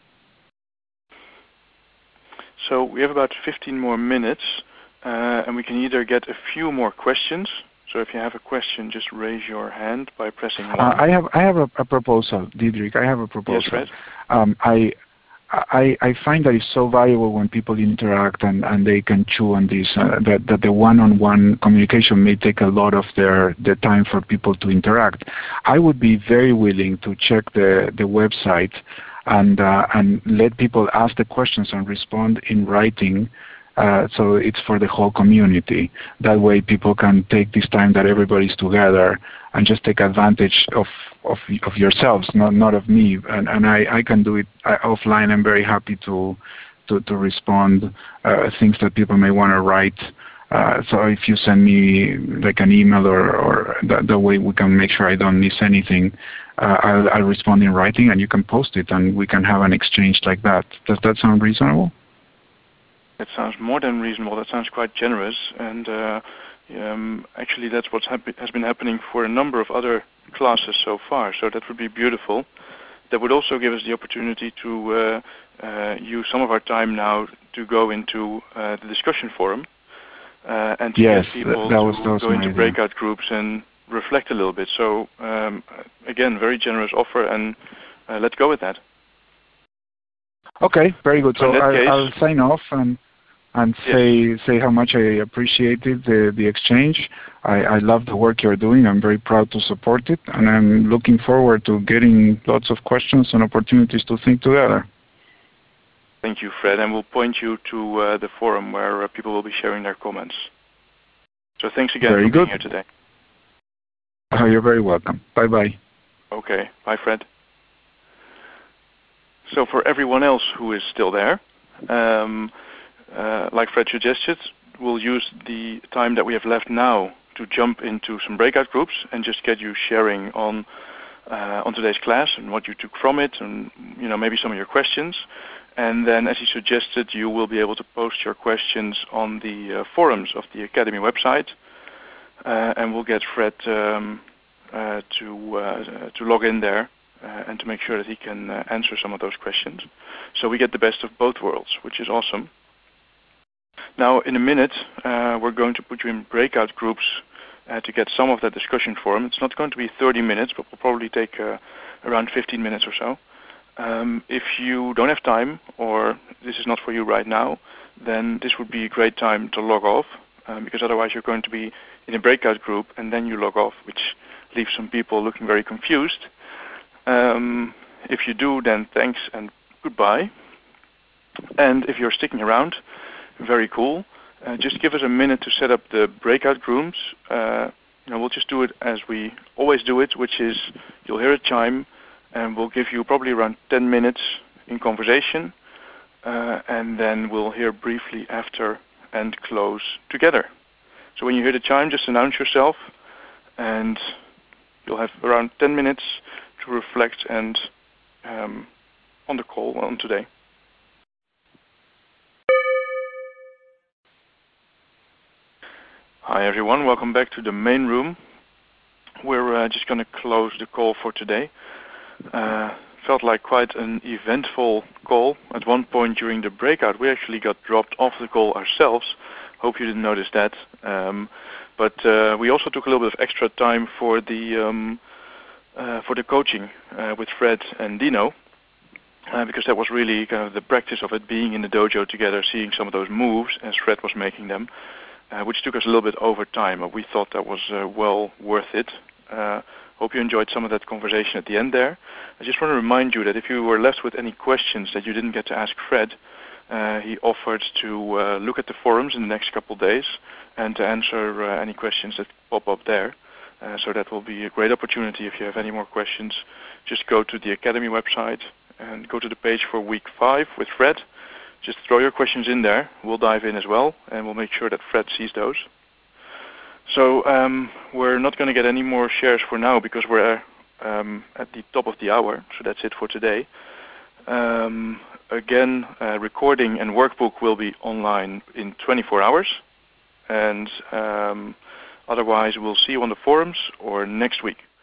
So we have about fifteen more minutes, uh, and we can either get a few more questions. So if you have a question, just raise your hand by pressing one. Uh, I have I have a, a proposal, Diederik. I have a proposal. Yes, Fred. Um, I, I I find that it's so valuable when people interact and, and they can chew on this. Uh, that that the one-on-one communication may take a lot of their their time for people to interact. I would be very willing to check the the website and uh, and let people ask the questions and respond in writing, uh, so it's for the whole community. That way people can take this time that everybody's together and just take advantage of of, of yourselves, not not of me. And, and I, I can do it I, offline. I'm very happy to to, to respond uh, things that people may want to write. Uh, so if you send me like an email or, or that, that way we can make sure I don't miss anything, uh, I'll, I'll respond in writing and you can post it and we can have an exchange like that. Does that sound reasonable? That sounds more than reasonable. That sounds quite generous. And uh, um, actually that's what hap- has been happening for a number of other classes so far. So that would be beautiful. That would also give us the opportunity to uh, uh, use some of our time now to go into uh, the discussion forum. Uh, and to yes, get people that was, to that was go into idea. breakout groups and reflect a little bit. So um, again, very generous offer, and uh, let's go with that. Okay, very good. So, so I, case, I'll sign off and and yes. say say how much I appreciated the the exchange. I, I love the work you're doing. I'm very proud to support it, and I'm looking forward to getting lots of questions and opportunities to think together. Thank you, Fred, and we'll point you to uh, the forum where uh, people will be sharing their comments. So thanks again very for good. being here today. Oh, you're very welcome. Bye-bye. Okay. Bye, Fred. So for everyone else who is still there, um, uh, like Fred suggested, we'll use the time that we have left now to jump into some breakout groups and just get you sharing on uh, on today's class and what you took from it, and you know maybe some of your questions. And then, as he suggested, you will be able to post your questions on the uh, forums of the Academy website, uh, and we'll get Fred um, uh, to uh, to log in there uh, and to make sure that he can uh, answer some of those questions. So we get the best of both worlds, which is awesome. Now, in a minute, uh, we're going to put you in breakout groups uh, to get some of that discussion forum. It's not going to be thirty minutes, but will probably take uh, around fifteen minutes or so. Um, if you don't have time, or this is not for you right now, then this would be a great time to log off, um, because otherwise you're going to be in a breakout group and then you log off, which leaves some people looking very confused. Um, if you do, then thanks and goodbye. And if you're sticking around, very cool. Uh, just give us a minute to set up the breakout rooms. Uh, you know, we'll just do it as we always do it, which is you'll hear a chime, and we'll give you probably around ten minutes in conversation, uh, and then we'll hear briefly after and close together. So when you hear the chime, just announce yourself, and you'll have around ten minutes to reflect and um, on the call on today. Hi everyone, welcome back to the main room. We're uh, just going to close the call for today. Uh, felt like quite an eventful call. At one point during the breakout, we actually got dropped off the call ourselves. Hope you didn't notice that. Um, but uh, we also took a little bit of extra time for the um, uh, for the coaching uh, with Fred and Dino, uh, because that was really kind of the practice of it, being in the dojo together, seeing some of those moves as Fred was making them. Uh, which took us a little bit over time, but we thought that was uh, well worth it. Uh, hope you enjoyed some of that conversation at the end there. I just want to remind you that if you were left with any questions that you didn't get to ask Fred, uh, he offered to uh, look at the forums in the next couple of days and to answer uh, any questions that pop up there. Uh, so that will be a great opportunity. If you have any more questions, just go to the Academy website and go to the page for week five with Fred. Just throw your questions in there. We'll dive in as well, and we'll make sure that Fred sees those. So um, we're not going to get any more shares for now because we're um, at the top of the hour. So that's it for today. Um, again, uh, recording and workbook will be online in twenty-four hours. And um, otherwise, we'll see you on the forums or next week.